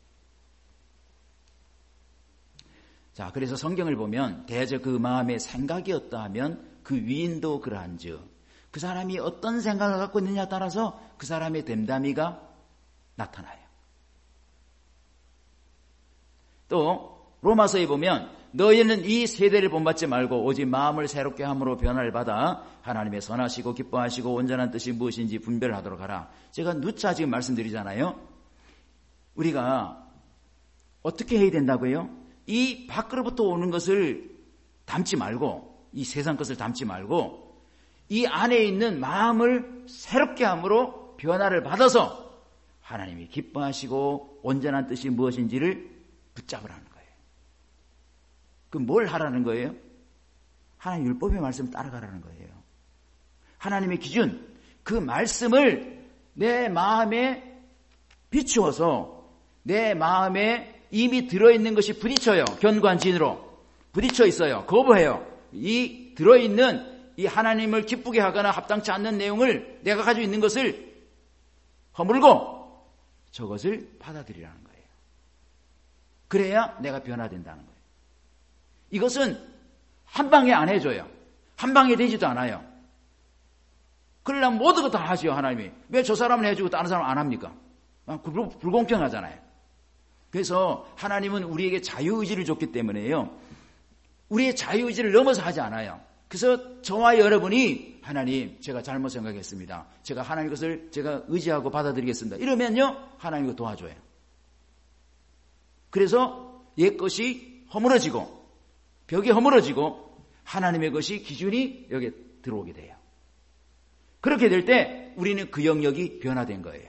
자, 그래서 성경을 보면 대저 그 마음의 생각이었다 하면 그 위인도 그러한즉, 그 사람이 어떤 생각을 갖고 있느냐에 따라서 그 사람의 됨담이가 나타나요. 또 로마서에 보면 너희는 이 세대를 본받지 말고 오직 마음을 새롭게 함으로 변화를 받아 하나님의 선하시고 기뻐하시고 온전한 뜻이 무엇인지 분별하도록 하라. 제가 누차 지금 말씀드리잖아요. 우리가 어떻게 해야 된다고요? 이 밖으로부터 오는 것을 담지 말고, 이 세상 것을 담지 말고 이 안에 있는 마음을 새롭게 함으로 변화를 받아서 하나님이 기뻐하시고 온전한 뜻이 무엇인지를 붙잡으라는 거예요. 그럼 뭘 하라는 거예요? 하나님 율법의 말씀을 따라가라는 거예요. 하나님의 기준, 그 말씀을 내 마음에 비추어서 내 마음에 이미 들어있는 것이 부딪혀요. 견관진으로 부딪혀 있어요. 거부해요. 이 들어있는 이 하나님을 기쁘게 하거나 합당치 않는 내용을, 내가 가지고 있는 것을 허물고 저것을 받아들이라는 거예요. 그래야 내가 변화된다는 거예요. 이것은 한 방에 안 해줘요. 한 방에 되지도 않아요. 그러려면 모든 거 다 하죠, 하나님이. 왜 저 사람은 해주고 다른 사람은 안 합니까? 불공평하잖아요. 그래서 하나님은 우리에게 자유의지를 줬기 때문에요. 우리의 자유의지를 넘어서 하지 않아요. 그래서 저와 여러분이 하나님, 제가 잘못 생각했습니다. 제가 하나님 것을 제가 의지하고 받아들이겠습니다. 이러면요, 하나님이 도와줘요. 그래서 옛 것이 허물어지고 벽이 허물어지고 하나님의 것이 기준이 여기에 들어오게 돼요. 그렇게 될 때 우리는 그 영역이 변화된 거예요.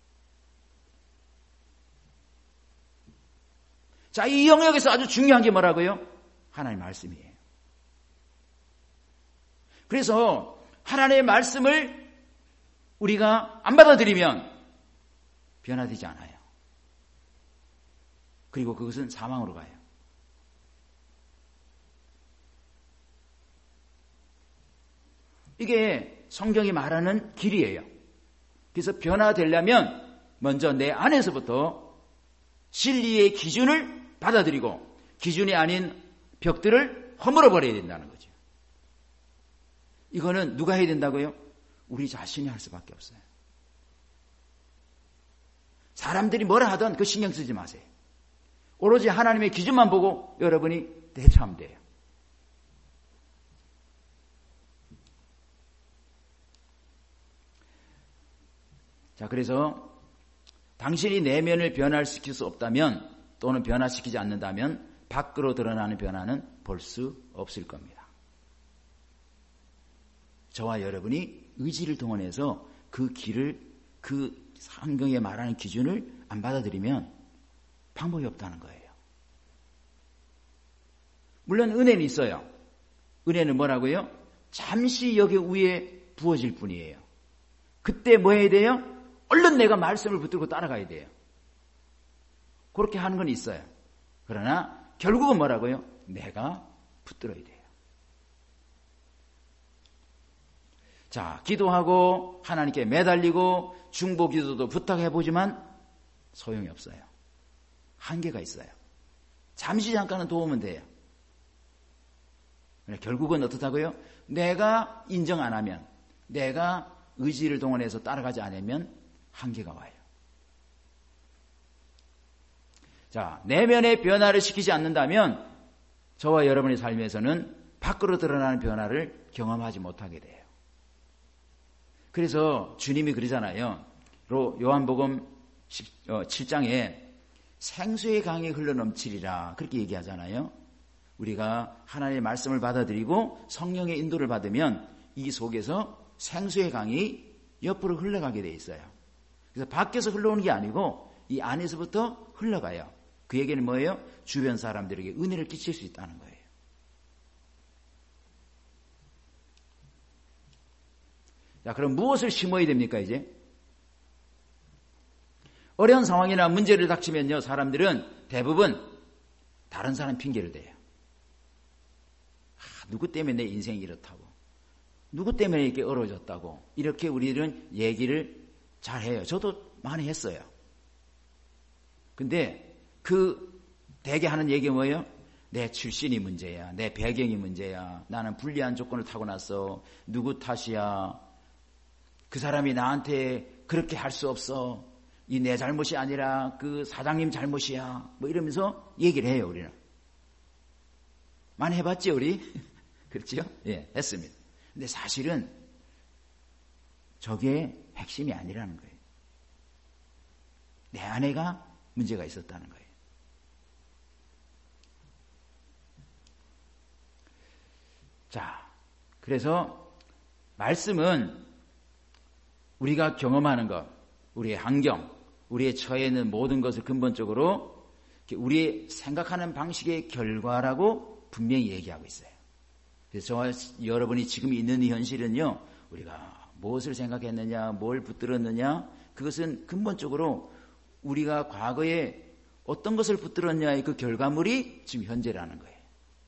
자, 이 영역에서 아주 중요한 게 뭐라고요? 하나님의 말씀이에요. 그래서 하나님의 말씀을 우리가 안 받아들이면 변화되지 않아요. 그리고 그것은 사망으로 가요. 이게 성경이 말하는 길이에요. 그래서 변화되려면 먼저 내 안에서부터 진리의 기준을 받아들이고 기준이 아닌 벽들을 허물어 버려야 된다는 거죠. 이거는 누가 해야 된다고요? 우리 자신이 할 수밖에 없어요. 사람들이 뭐라 하든 그 신경 쓰지 마세요. 오로지 하나님의 기준만 보고 여러분이 대처하면 돼요. 자, 그래서 당신이 내면을 변화시킬 수 없다면 또는 변화시키지 않는다면 밖으로 드러나는 변화는 볼 수 없을 겁니다. 저와 여러분이 의지를 동원해서 그 길을, 그 성경에 말하는 기준을 안 받아들이면 방법이 없다는 거예요. 물론 은혜는 있어요. 은혜는 뭐라고요? 잠시 여기 위에 부어질 뿐이에요. 그때 뭐 해야 돼요? 얼른 내가 말씀을 붙들고 따라가야 돼요. 그렇게 하는 건 있어요. 그러나 결국은 뭐라고요? 내가 붙들어야 돼요. 자, 기도하고 하나님께 매달리고 중보 기도도 부탁해보지만 소용이 없어요. 한계가 있어요. 잠시 잠깐은 도우면 돼요. 결국은 어떻다고요? 내가 인정 안 하면, 내가 의지를 동원해서 따라가지 않으면 한계가 와요. 자, 내면의 변화를 시키지 않는다면 저와 여러분의 삶에서는 밖으로 드러나는 변화를 경험하지 못하게 돼요. 그래서 주님이 그러잖아요. 요한복음 칠 장에 생수의 강이 흘러넘치리라 그렇게 얘기하잖아요. 우리가 하나님의 말씀을 받아들이고 성령의 인도를 받으면 이 속에서 생수의 강이 옆으로 흘러가게 돼 있어요. 그래서 밖에서 흘러오는 게 아니고 이 안에서부터 흘러가요. 그 얘기는 뭐예요? 주변 사람들에게 은혜를 끼칠 수 있다는 거예요. 자, 그럼 무엇을 심어야 됩니까, 이제? 어려운 상황이나 문제를 닥치면요, 사람들은 대부분 다른 사람 핑계를 대요. 아, 누구 때문에 내 인생이 이렇다고. 누구 때문에 이렇게 어려워졌다고. 이렇게 우리들은 얘기를 잘 해요. 저도 많이 했어요. 근데 그 대개 하는 얘기가 뭐예요? 내 출신이 문제야. 내 배경이 문제야. 나는 불리한 조건을 타고났어. 누구 탓이야. 그 사람이 나한테 그렇게 할 수 없어. 이 내 잘못이 아니라 그 사장님 잘못이야. 뭐 이러면서 얘기를 해요, 우리는. 많이 해봤죠, 우리? 그렇죠? 예, 했습니다. 근데 사실은 저게 핵심이 아니라는 거예요. 내 아내가 문제가 있었다는 거예요. 자, 그래서 말씀은 우리가 경험하는 것, 우리의 환경, 우리의 처해 있는 모든 것을 근본적으로 우리의 생각하는 방식의 결과라고 분명히 얘기하고 있어요. 그래서 저와 여러분이 지금 있는 이 현실은요, 우리가 무엇을 생각했느냐, 뭘 붙들었느냐, 그것은 근본적으로 우리가 과거에 어떤 것을 붙들었냐의 그 결과물이 지금 현재라는 거예요.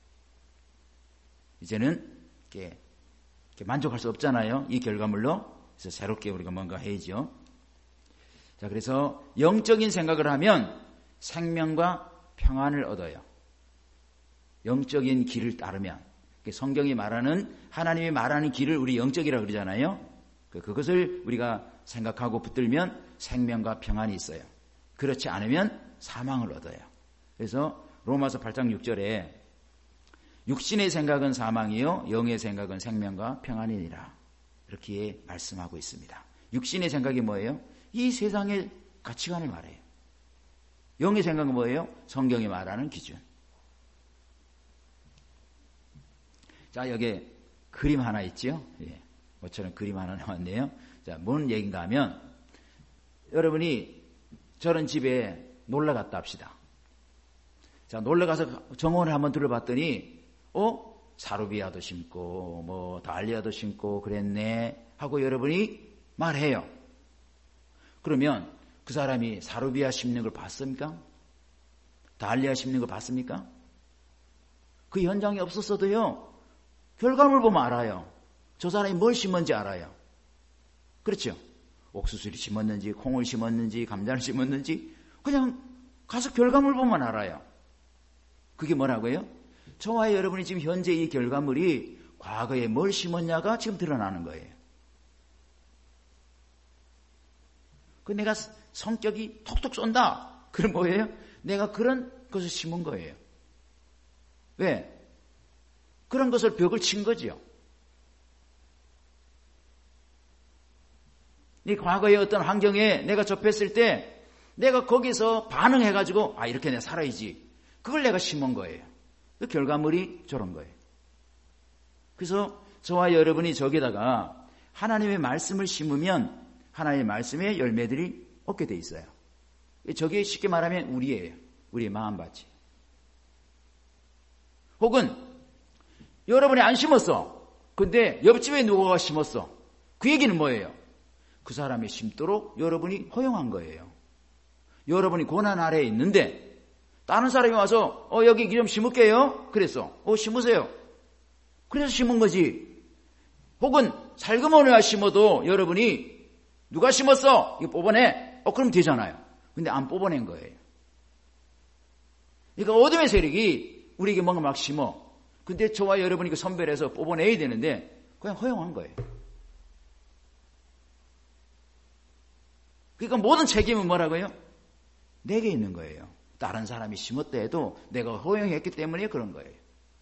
이제는 이렇게, 이렇게 만족할 수 없잖아요. 이 결과물로. 그래서 새롭게 우리가 뭔가 해야죠. 자, 그래서 영적인 생각을 하면 생명과 평안을 얻어요. 영적인 길을 따르면. 성경이 말하는 하나님이 말하는 길을 우리 영적이라고 그러잖아요. 그것을 우리가 생각하고 붙들면 생명과 평안이 있어요. 그렇지 않으면 사망을 얻어요. 그래서 로마서 팔 장 육 절에 육신의 생각은 사망이요 영의 생각은 생명과 평안이니라 이렇게 말씀하고 있습니다. 육신의 생각이 뭐예요? 이 세상의 가치관을 말해요. 영의 생각은 뭐예요? 성경이 말하는 기준. 자, 여기 그림 하나 있죠? 예, 뭐처럼 그림 하나 나왔네요. 자, 뭔 얘기인가 하면 여러분이 저런 집에 놀러 갔다 합시다. 자, 놀러 가서 정원을 한번 둘러봤더니 어? 사루비아도 심고 뭐 달리아도 심고 그랬네 하고 여러분이 말해요. 그러면 그 사람이 사루비아 심는 걸 봤습니까? 달리아 심는 걸 봤습니까? 그 현장에 없었어도요. 결과물 보면 알아요. 저 사람이 뭘 심었는지 알아요. 그렇죠? 옥수수를 심었는지 콩을 심었는지 감자를 심었는지 그냥 가서 결과물 보면 알아요. 그게 뭐라고요? 저와 여러분이 지금 현재 이 결과물이 과거에 뭘 심었냐가 지금 드러나는 거예요. 그 내가 성격이 톡톡 쏜다. 그럼 뭐예요? 내가 그런 것을 심은 거예요. 왜? 그런 것을 벽을 친 거죠. 이 과거의 어떤 환경에 내가 접했을 때 내가 거기서 반응해가지고 아 이렇게 내가 살아야지. 그걸 내가 심은 거예요. 그 결과물이 저런 거예요. 그래서 저와 여러분이 저기다가 하나님의 말씀을 심으면 하나님의 말씀의 열매들이 얻게 돼 있어요. 저게 쉽게 말하면 우리예요. 우리의 마음밭이. 혹은 여러분이 안 심었어. 근데 옆집에 누가 심었어. 그 얘기는 뭐예요? 그 사람이 심도록 여러분이 허용한 거예요. 여러분이 고난 아래에 있는데 다른 사람이 와서 어 여기 좀 심을게요. 그랬어. 어 심으세요. 그래서 심은 거지. 혹은 살그머니와 심어도 여러분이 누가 심었어? 이거 뽑아내. 어 그럼 되잖아요. 근데 안 뽑아낸 거예요. 그러니까 어둠의 세력이 우리에게 뭔가 막 심어. 근데 저와 여러분이 그 선별해서 뽑아내야 되는데 그냥 허용한 거예요. 그러니까 모든 책임은 뭐라고요? 내게 있는 거예요. 다른 사람이 심었다 해도 내가 허용했기 때문에 그런 거예요.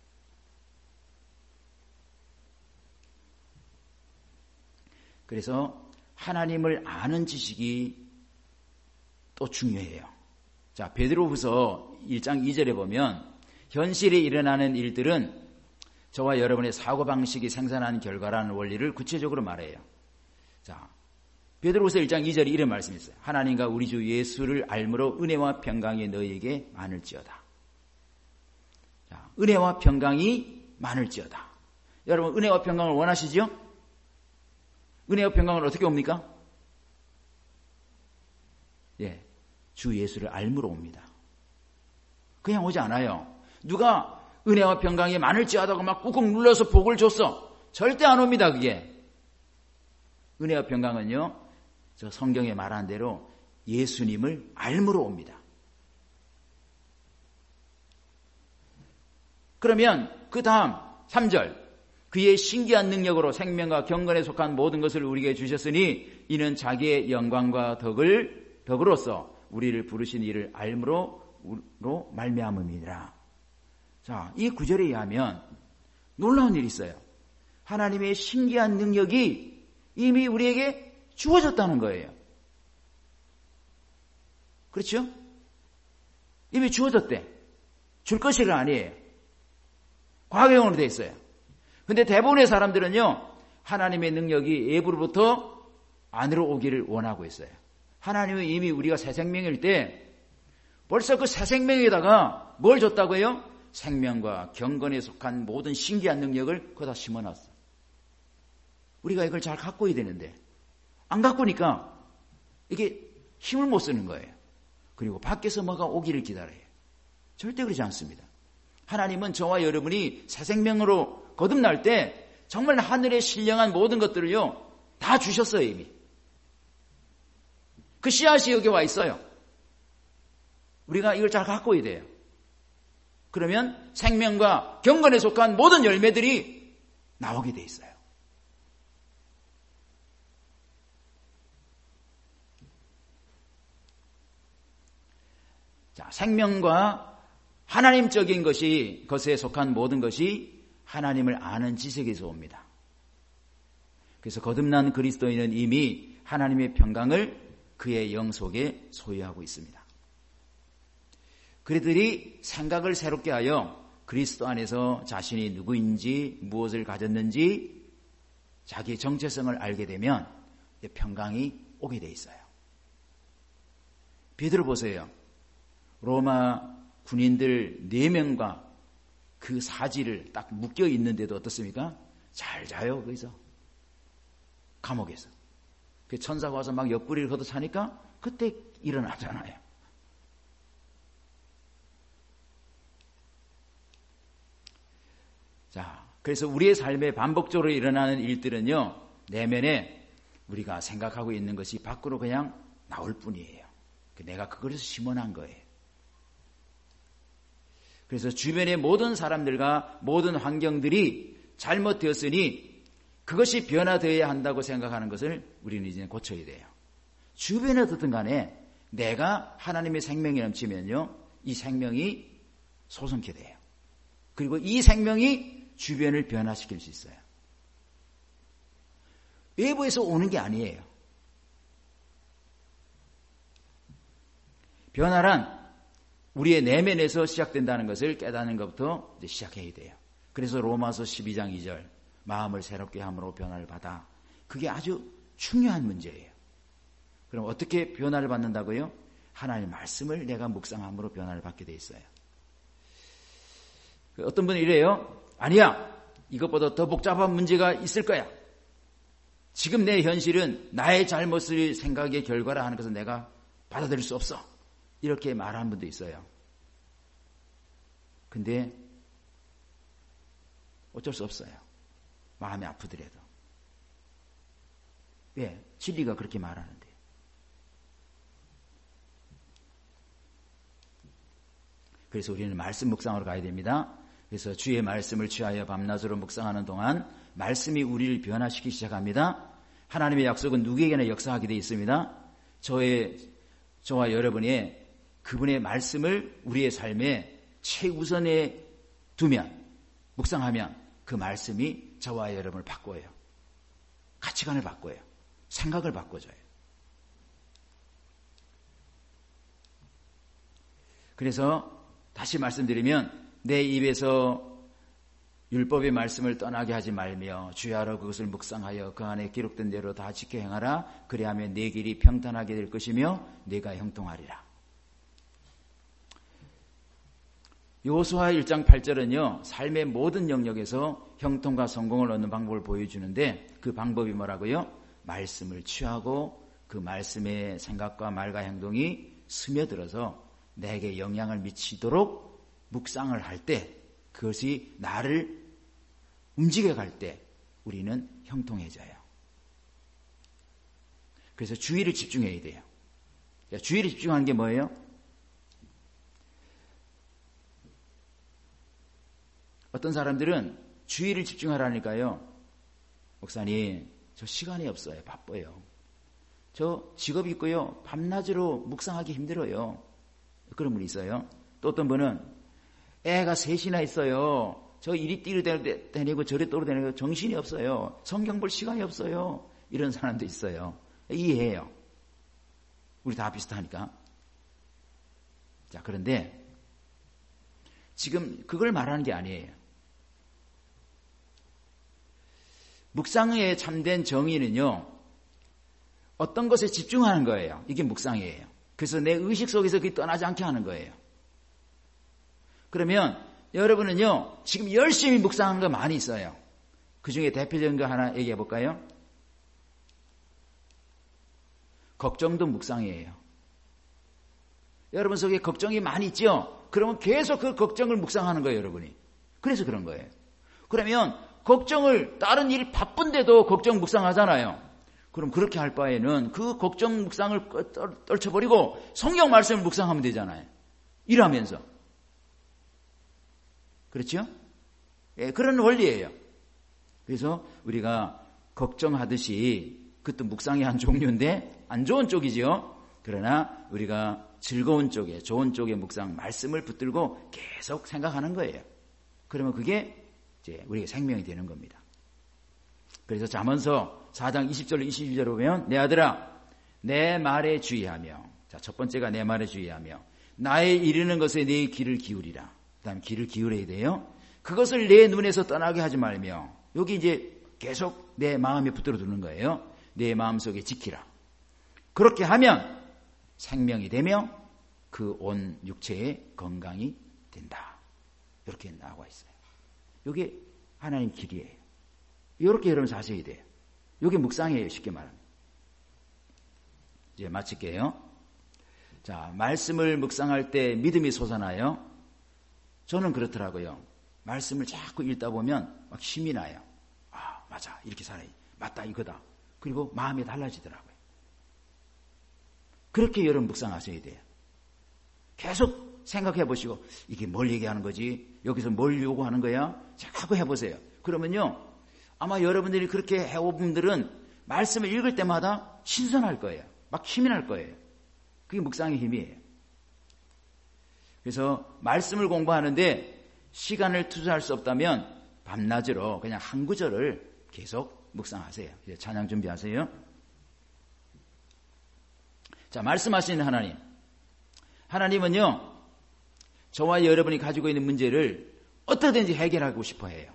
그래서 하나님을 아는 지식이 또 중요해요. 자, 베드로후서 일 장 이 절에 보면 현실에 일어나는 일들은 저와 여러분의 사고방식이 생산하는 결과라는 원리를 구체적으로 말해요. 자, 베드로후서 일 장 이 절에 이런 말씀이 있어요. 하나님과 우리 주 예수를 알므로 은혜와 평강이 너희에게 많을지어다. 자, 은혜와 평강이 많을지어다. 여러분 은혜와 평강을 원하시죠? 은혜와 평강은 어떻게 옵니까? 예, 주 예수를 알므로 옵니다. 그냥 오지 않아요. 누가 은혜와 평강이 많을지어다고 막 꾹꾹 눌러서 복을 줬어. 절대 안 옵니다. 그게. 은혜와 평강은요. 저 성경에 말한 대로 예수님을 알므로 옵니다. 그러면 그 다음 삼 절 그의 신기한 능력으로 생명과 경건에 속한 모든 것을 우리에게 주셨으니 이는 자기의 영광과 덕을 덕으로서 우리를 부르신 이를 알므로 말미암음이니라. 자, 이 구절에 의하면 놀라운 일이 있어요. 하나님의 신기한 능력이 이미 우리에게 주어졌다는 거예요. 그렇죠? 이미 주어졌대. 줄 것이가 아니에요. 과거형으로 되어 있어요. 근데 대부분의 사람들은요, 하나님의 능력이 외부로부터 안으로 오기를 원하고 있어요. 하나님은 이미 우리가 새 생명일 때 벌써 그 새 생명에다가 뭘 줬다고요? 생명과 경건에 속한 모든 신기한 능력을 거기다 심어놨어. 우리가 이걸 잘 가꿔야 되는데 안 가꾸니까 이게 힘을 못 쓰는 거예요. 그리고 밖에서 뭐가 오기를 기다려요. 절대 그러지 않습니다. 하나님은 저와 여러분이 새 생명으로 거듭날 때 정말 하늘에 신령한 모든 것들을요 다 주셨어요. 이미 그 씨앗이 여기 와 있어요. 우리가 이걸 잘 가꿔야 돼요. 그러면 생명과 경건에 속한 모든 열매들이 나오게 돼 있어요. 자, 생명과 하나님적인 것이, 것에 속한 모든 것이 하나님을 아는 지식에서 옵니다. 그래서 거듭난 그리스도인은 이미 하나님의 평강을 그의 영 속에 소유하고 있습니다. 그들이 생각을 새롭게 하여 그리스도 안에서 자신이 누구인지, 무엇을 가졌는지, 자기의 정체성을 알게 되면 평강이 오게 돼 있어요. 베드로 보세요. 로마 군인들 네 명과 그 사지를 딱 묶여 있는데도 어떻습니까? 잘 자요, 거기서. 감옥에서. 그 천사가 와서 막 옆구리를 걷어차니까 그때 일어나잖아요. 자, 그래서 우리의 삶에 반복적으로 일어나는 일들은요, 내면에 우리가 생각하고 있는 것이 밖으로 그냥 나올 뿐이에요. 내가 그걸 심어놓은 거예요. 그래서 주변의 모든 사람들과 모든 환경들이 잘못되었으니 그것이 변화되어야 한다고 생각하는 것을 우리는 이제 고쳐야 돼요. 주변에 어떻든 간에 내가 하나님의 생명이 넘치면요, 이 생명이 솟게 돼요. 그리고 이 생명이 주변을 변화시킬 수 있어요. 외부에서 오는 게 아니에요. 변화란 우리의 내면에서 시작된다는 것을 깨닫는 것부터 이제 시작해야 돼요. 그래서 로마서 십이 장 이 절, 마음을 새롭게 함으로 변화를 받아. 그게 아주 중요한 문제예요. 그럼 어떻게 변화를 받는다고요? 하나님의 말씀을 내가 묵상함으로 변화를 받게 돼 있어요. 어떤 분은 이래요. 아니야, 이것보다 더 복잡한 문제가 있을 거야. 지금 내 현실은 나의 잘못을 생각의 결과라 하는 것은 내가 받아들일 수 없어. 이렇게 말하는 분도 있어요. 근데 어쩔 수 없어요. 마음이 아프더라도. 왜? 진리가 그렇게 말하는데. 그래서 우리는 말씀 묵상으로 가야 됩니다. 그래서 주의 말씀을 취하여 밤낮으로 묵상하는 동안 말씀이 우리를 변화시키기 시작합니다. 하나님의 약속은 누구에게나 역사하게 되어 있습니다. 저의, 저와 여러분의 그분의 말씀을 우리의 삶에 최우선에 두면, 묵상하면 그 말씀이 저와 여러분을 바꿔요. 가치관을 바꿔요. 생각을 바꿔줘요. 그래서 다시 말씀드리면 내 입에서 율법의 말씀을 떠나게 하지 말며 주야로 그것을 묵상하여 그 안에 기록된 대로 다 지켜 행하라. 그리하면 내 길이 평탄하게 될 것이며 내가 형통하리라. 여호수아 일 장 팔 절은요, 삶의 모든 영역에서 형통과 성공을 얻는 방법을 보여주는데 그 방법이 뭐라고요? 말씀을 취하고 그 말씀의 생각과 말과 행동이 스며들어서 내게 영향을 미치도록 묵상을 할 때, 그것이 나를 움직여 갈 때 우리는 형통해져요. 그래서 주의를 집중해야 돼요. 주의를 집중하는 게 뭐예요? 어떤 사람들은 주의를 집중하라니까요. 목사님, 저 시간이 없어요. 바빠요. 저 직업이 있고요. 밤낮으로 묵상하기 힘들어요. 그런 분이 있어요. 또 어떤 분은 애가 셋이나 있어요. 저 이리 뛰러 다니고 저리 떠러 다니고 정신이 없어요. 성경 볼 시간이 없어요. 이런 사람도 있어요. 이해해요. 우리 다 비슷하니까. 자, 그런데 지금 그걸 말하는 게 아니에요. 묵상에 참된 정의는요, 어떤 것에 집중하는 거예요. 이게 묵상이에요. 그래서 내 의식 속에서 그게 떠나지 않게 하는 거예요. 그러면 여러분은요, 지금 열심히 묵상하는 거 많이 있어요. 그 중에 대표적인 거 하나 얘기해 볼까요? 걱정도 묵상이에요. 여러분 속에 걱정이 많이 있죠? 그러면 계속 그 걱정을 묵상하는 거예요, 여러분이. 그래서 그런 거예요. 그러면 걱정을, 다른 일 바쁜데도 걱정 묵상하잖아요. 그럼 그렇게 할 바에는 그 걱정 묵상을 떨쳐버리고 성경 말씀을 묵상하면 되잖아요. 일하면서. 그렇죠? 예, 그런 원리예요. 그래서 우리가 걱정하듯이 그것도 묵상의 한 종류인데 안 좋은 쪽이죠. 그러나 우리가 즐거운 쪽에 좋은 쪽의 묵상 말씀을 붙들고 계속 생각하는 거예요. 그러면 그게 이제 우리의 생명이 되는 겁니다. 그래서 잠언서 사 장 이십 절로 이십이 절을 보면 내 아들아 내 말에 주의하며 자, 첫 번째가 내 말에 주의하며 나의 이르는 것에 네 귀를 기울이라. 그다음 귀를 기울여야 돼요. 그것을 내 눈에서 떠나게 하지 말며 여기 이제 계속 내 마음에 붙들어 두는 거예요. 내 마음속에 지키라. 그렇게 하면 생명이 되며 그 온 육체의 건강이 된다. 이렇게 나와 있어요. 이게 하나님 길이에요. 이렇게 여러분 사셔야 돼요. 이게 묵상이에요. 쉽게 말하면. 이제 마칠게요. 자, 말씀을 묵상할 때 믿음이 솟아나요. 저는 그렇더라고요. 말씀을 자꾸 읽다 보면 막 힘이 나요. 아, 맞아. 이렇게 살아야지. 맞다. 이거다. 그리고 마음이 달라지더라고요. 그렇게 여러분 묵상하셔야 돼요. 계속 생각해 보시고 이게 뭘 얘기하는 거지? 여기서 뭘 요구하는 거야? 자꾸 해보세요. 그러면요. 아마 여러분들이 그렇게 해온 분들은 말씀을 읽을 때마다 신선할 거예요. 막 힘이 날 거예요. 그게 묵상의 힘이에요. 그래서 말씀을 공부하는데 시간을 투자할 수 없다면 밤낮으로 그냥 한 구절을 계속 묵상하세요. 이제 찬양 준비하세요. 자, 말씀하시는 하나님. 하나님은요, 저와 여러분이 가지고 있는 문제를 어떻게든지 해결하고 싶어 해요.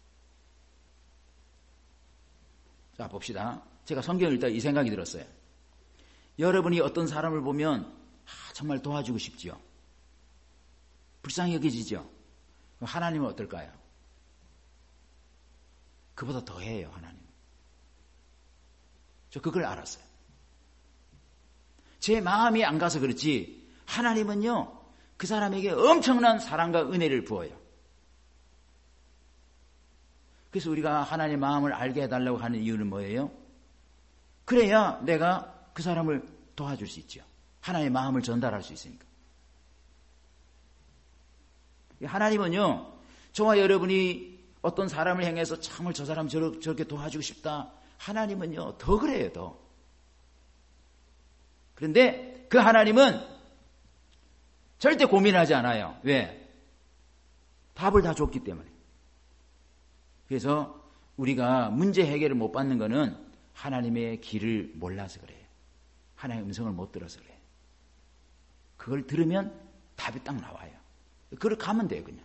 자, 봅시다. 제가 성경을 읽다 이 생각이 들었어요. 여러분이 어떤 사람을 보면 아, 정말 도와주고 싶지요. 불쌍히 여겨지죠. 하나님은 어떨까요? 그보다 더해요, 하나님. 저 그걸 알았어요. 제 마음이 안 가서 그렇지 하나님은요, 그 사람에게 엄청난 사랑과 은혜를 부어요. 그래서 우리가 하나님의 마음을 알게 해달라고 하는 이유는 뭐예요? 그래야 내가 그 사람을 도와줄 수 있죠. 하나님의 마음을 전달할 수 있으니까. 하나님은요, 저와 여러분이 어떤 사람을 향해서 참을 저 사람 저렇게 도와주고 싶다. 하나님은요, 더 그래요, 더. 그런데 그 하나님은 절대 고민하지 않아요. 왜? 답을 다 줬기 때문에. 그래서 우리가 문제 해결을 못 받는 거는 하나님의 길을 몰라서 그래요. 하나님의 음성을 못 들어서 그래요. 그걸 들으면 답이 딱 나와요. 그걸 가면 돼요, 그냥.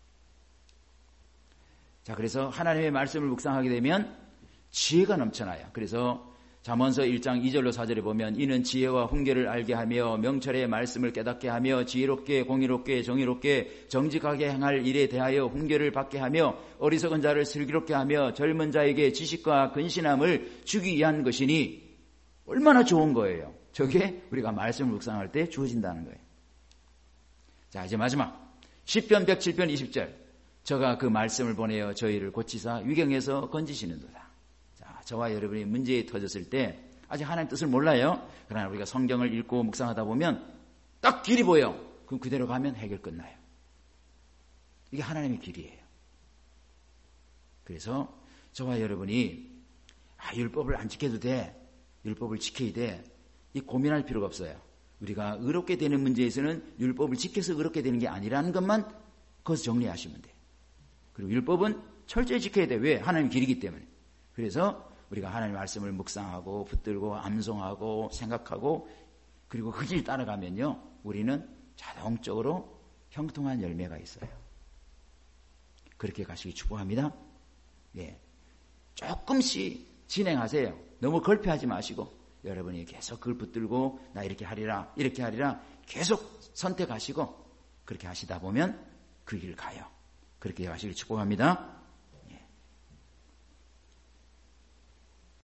자, 그래서 하나님의 말씀을 묵상하게 되면 지혜가 넘쳐나요. 그래서 잠언서 일 장 이 절로 사 절에 보면 이는 지혜와 훈계를 알게 하며 명철의 말씀을 깨닫게 하며 지혜롭게 공의롭게 정의롭게 정직하게 행할 일에 대하여 훈계를 받게 하며 어리석은 자를 슬기롭게 하며 젊은 자에게 지식과 근신함을 주기 위한 것이니 얼마나 좋은 거예요. 저게 우리가 말씀을 묵상할 때 주어진다는 거예요. 자, 이제 마지막 시편 백칠 편 이십 절 저가 그 말씀을 보내어 저희를 고치사 위경에서 건지시는도다. 자, 저와 여러분이 문제에 터졌을 때 아직 하나님 뜻을 몰라요. 그러나 우리가 성경을 읽고 묵상하다 보면 딱 길이 보여. 그럼 그대로 가면 해결 끝나요. 이게 하나님의 길이에요. 그래서 저와 여러분이 아, 율법을 안 지켜도 돼. 율법을 지켜야 돼. 이 고민할 필요가 없어요. 우리가 의롭게 되는 문제에서는 율법을 지켜서 의롭게 되는 게 아니라는 것만 거기서 정리하시면 돼요. 그리고 율법은 철저히 지켜야 돼. 왜? 하나님 길이기 때문에. 그래서 우리가 하나님의 말씀을 묵상하고 붙들고 암송하고 생각하고 그리고 그 길 따라가면요. 우리는 자동적으로 형통한 열매가 있어요. 그렇게 가시기 축복합니다. 예. 조금씩 진행하세요. 너무 걸폐하지 마시고 여러분이 계속 그걸 붙들고 나 이렇게 하리라 이렇게 하리라 계속 선택하시고 그렇게 하시다 보면 그 길 가요. 그렇게 하시길 축복합니다.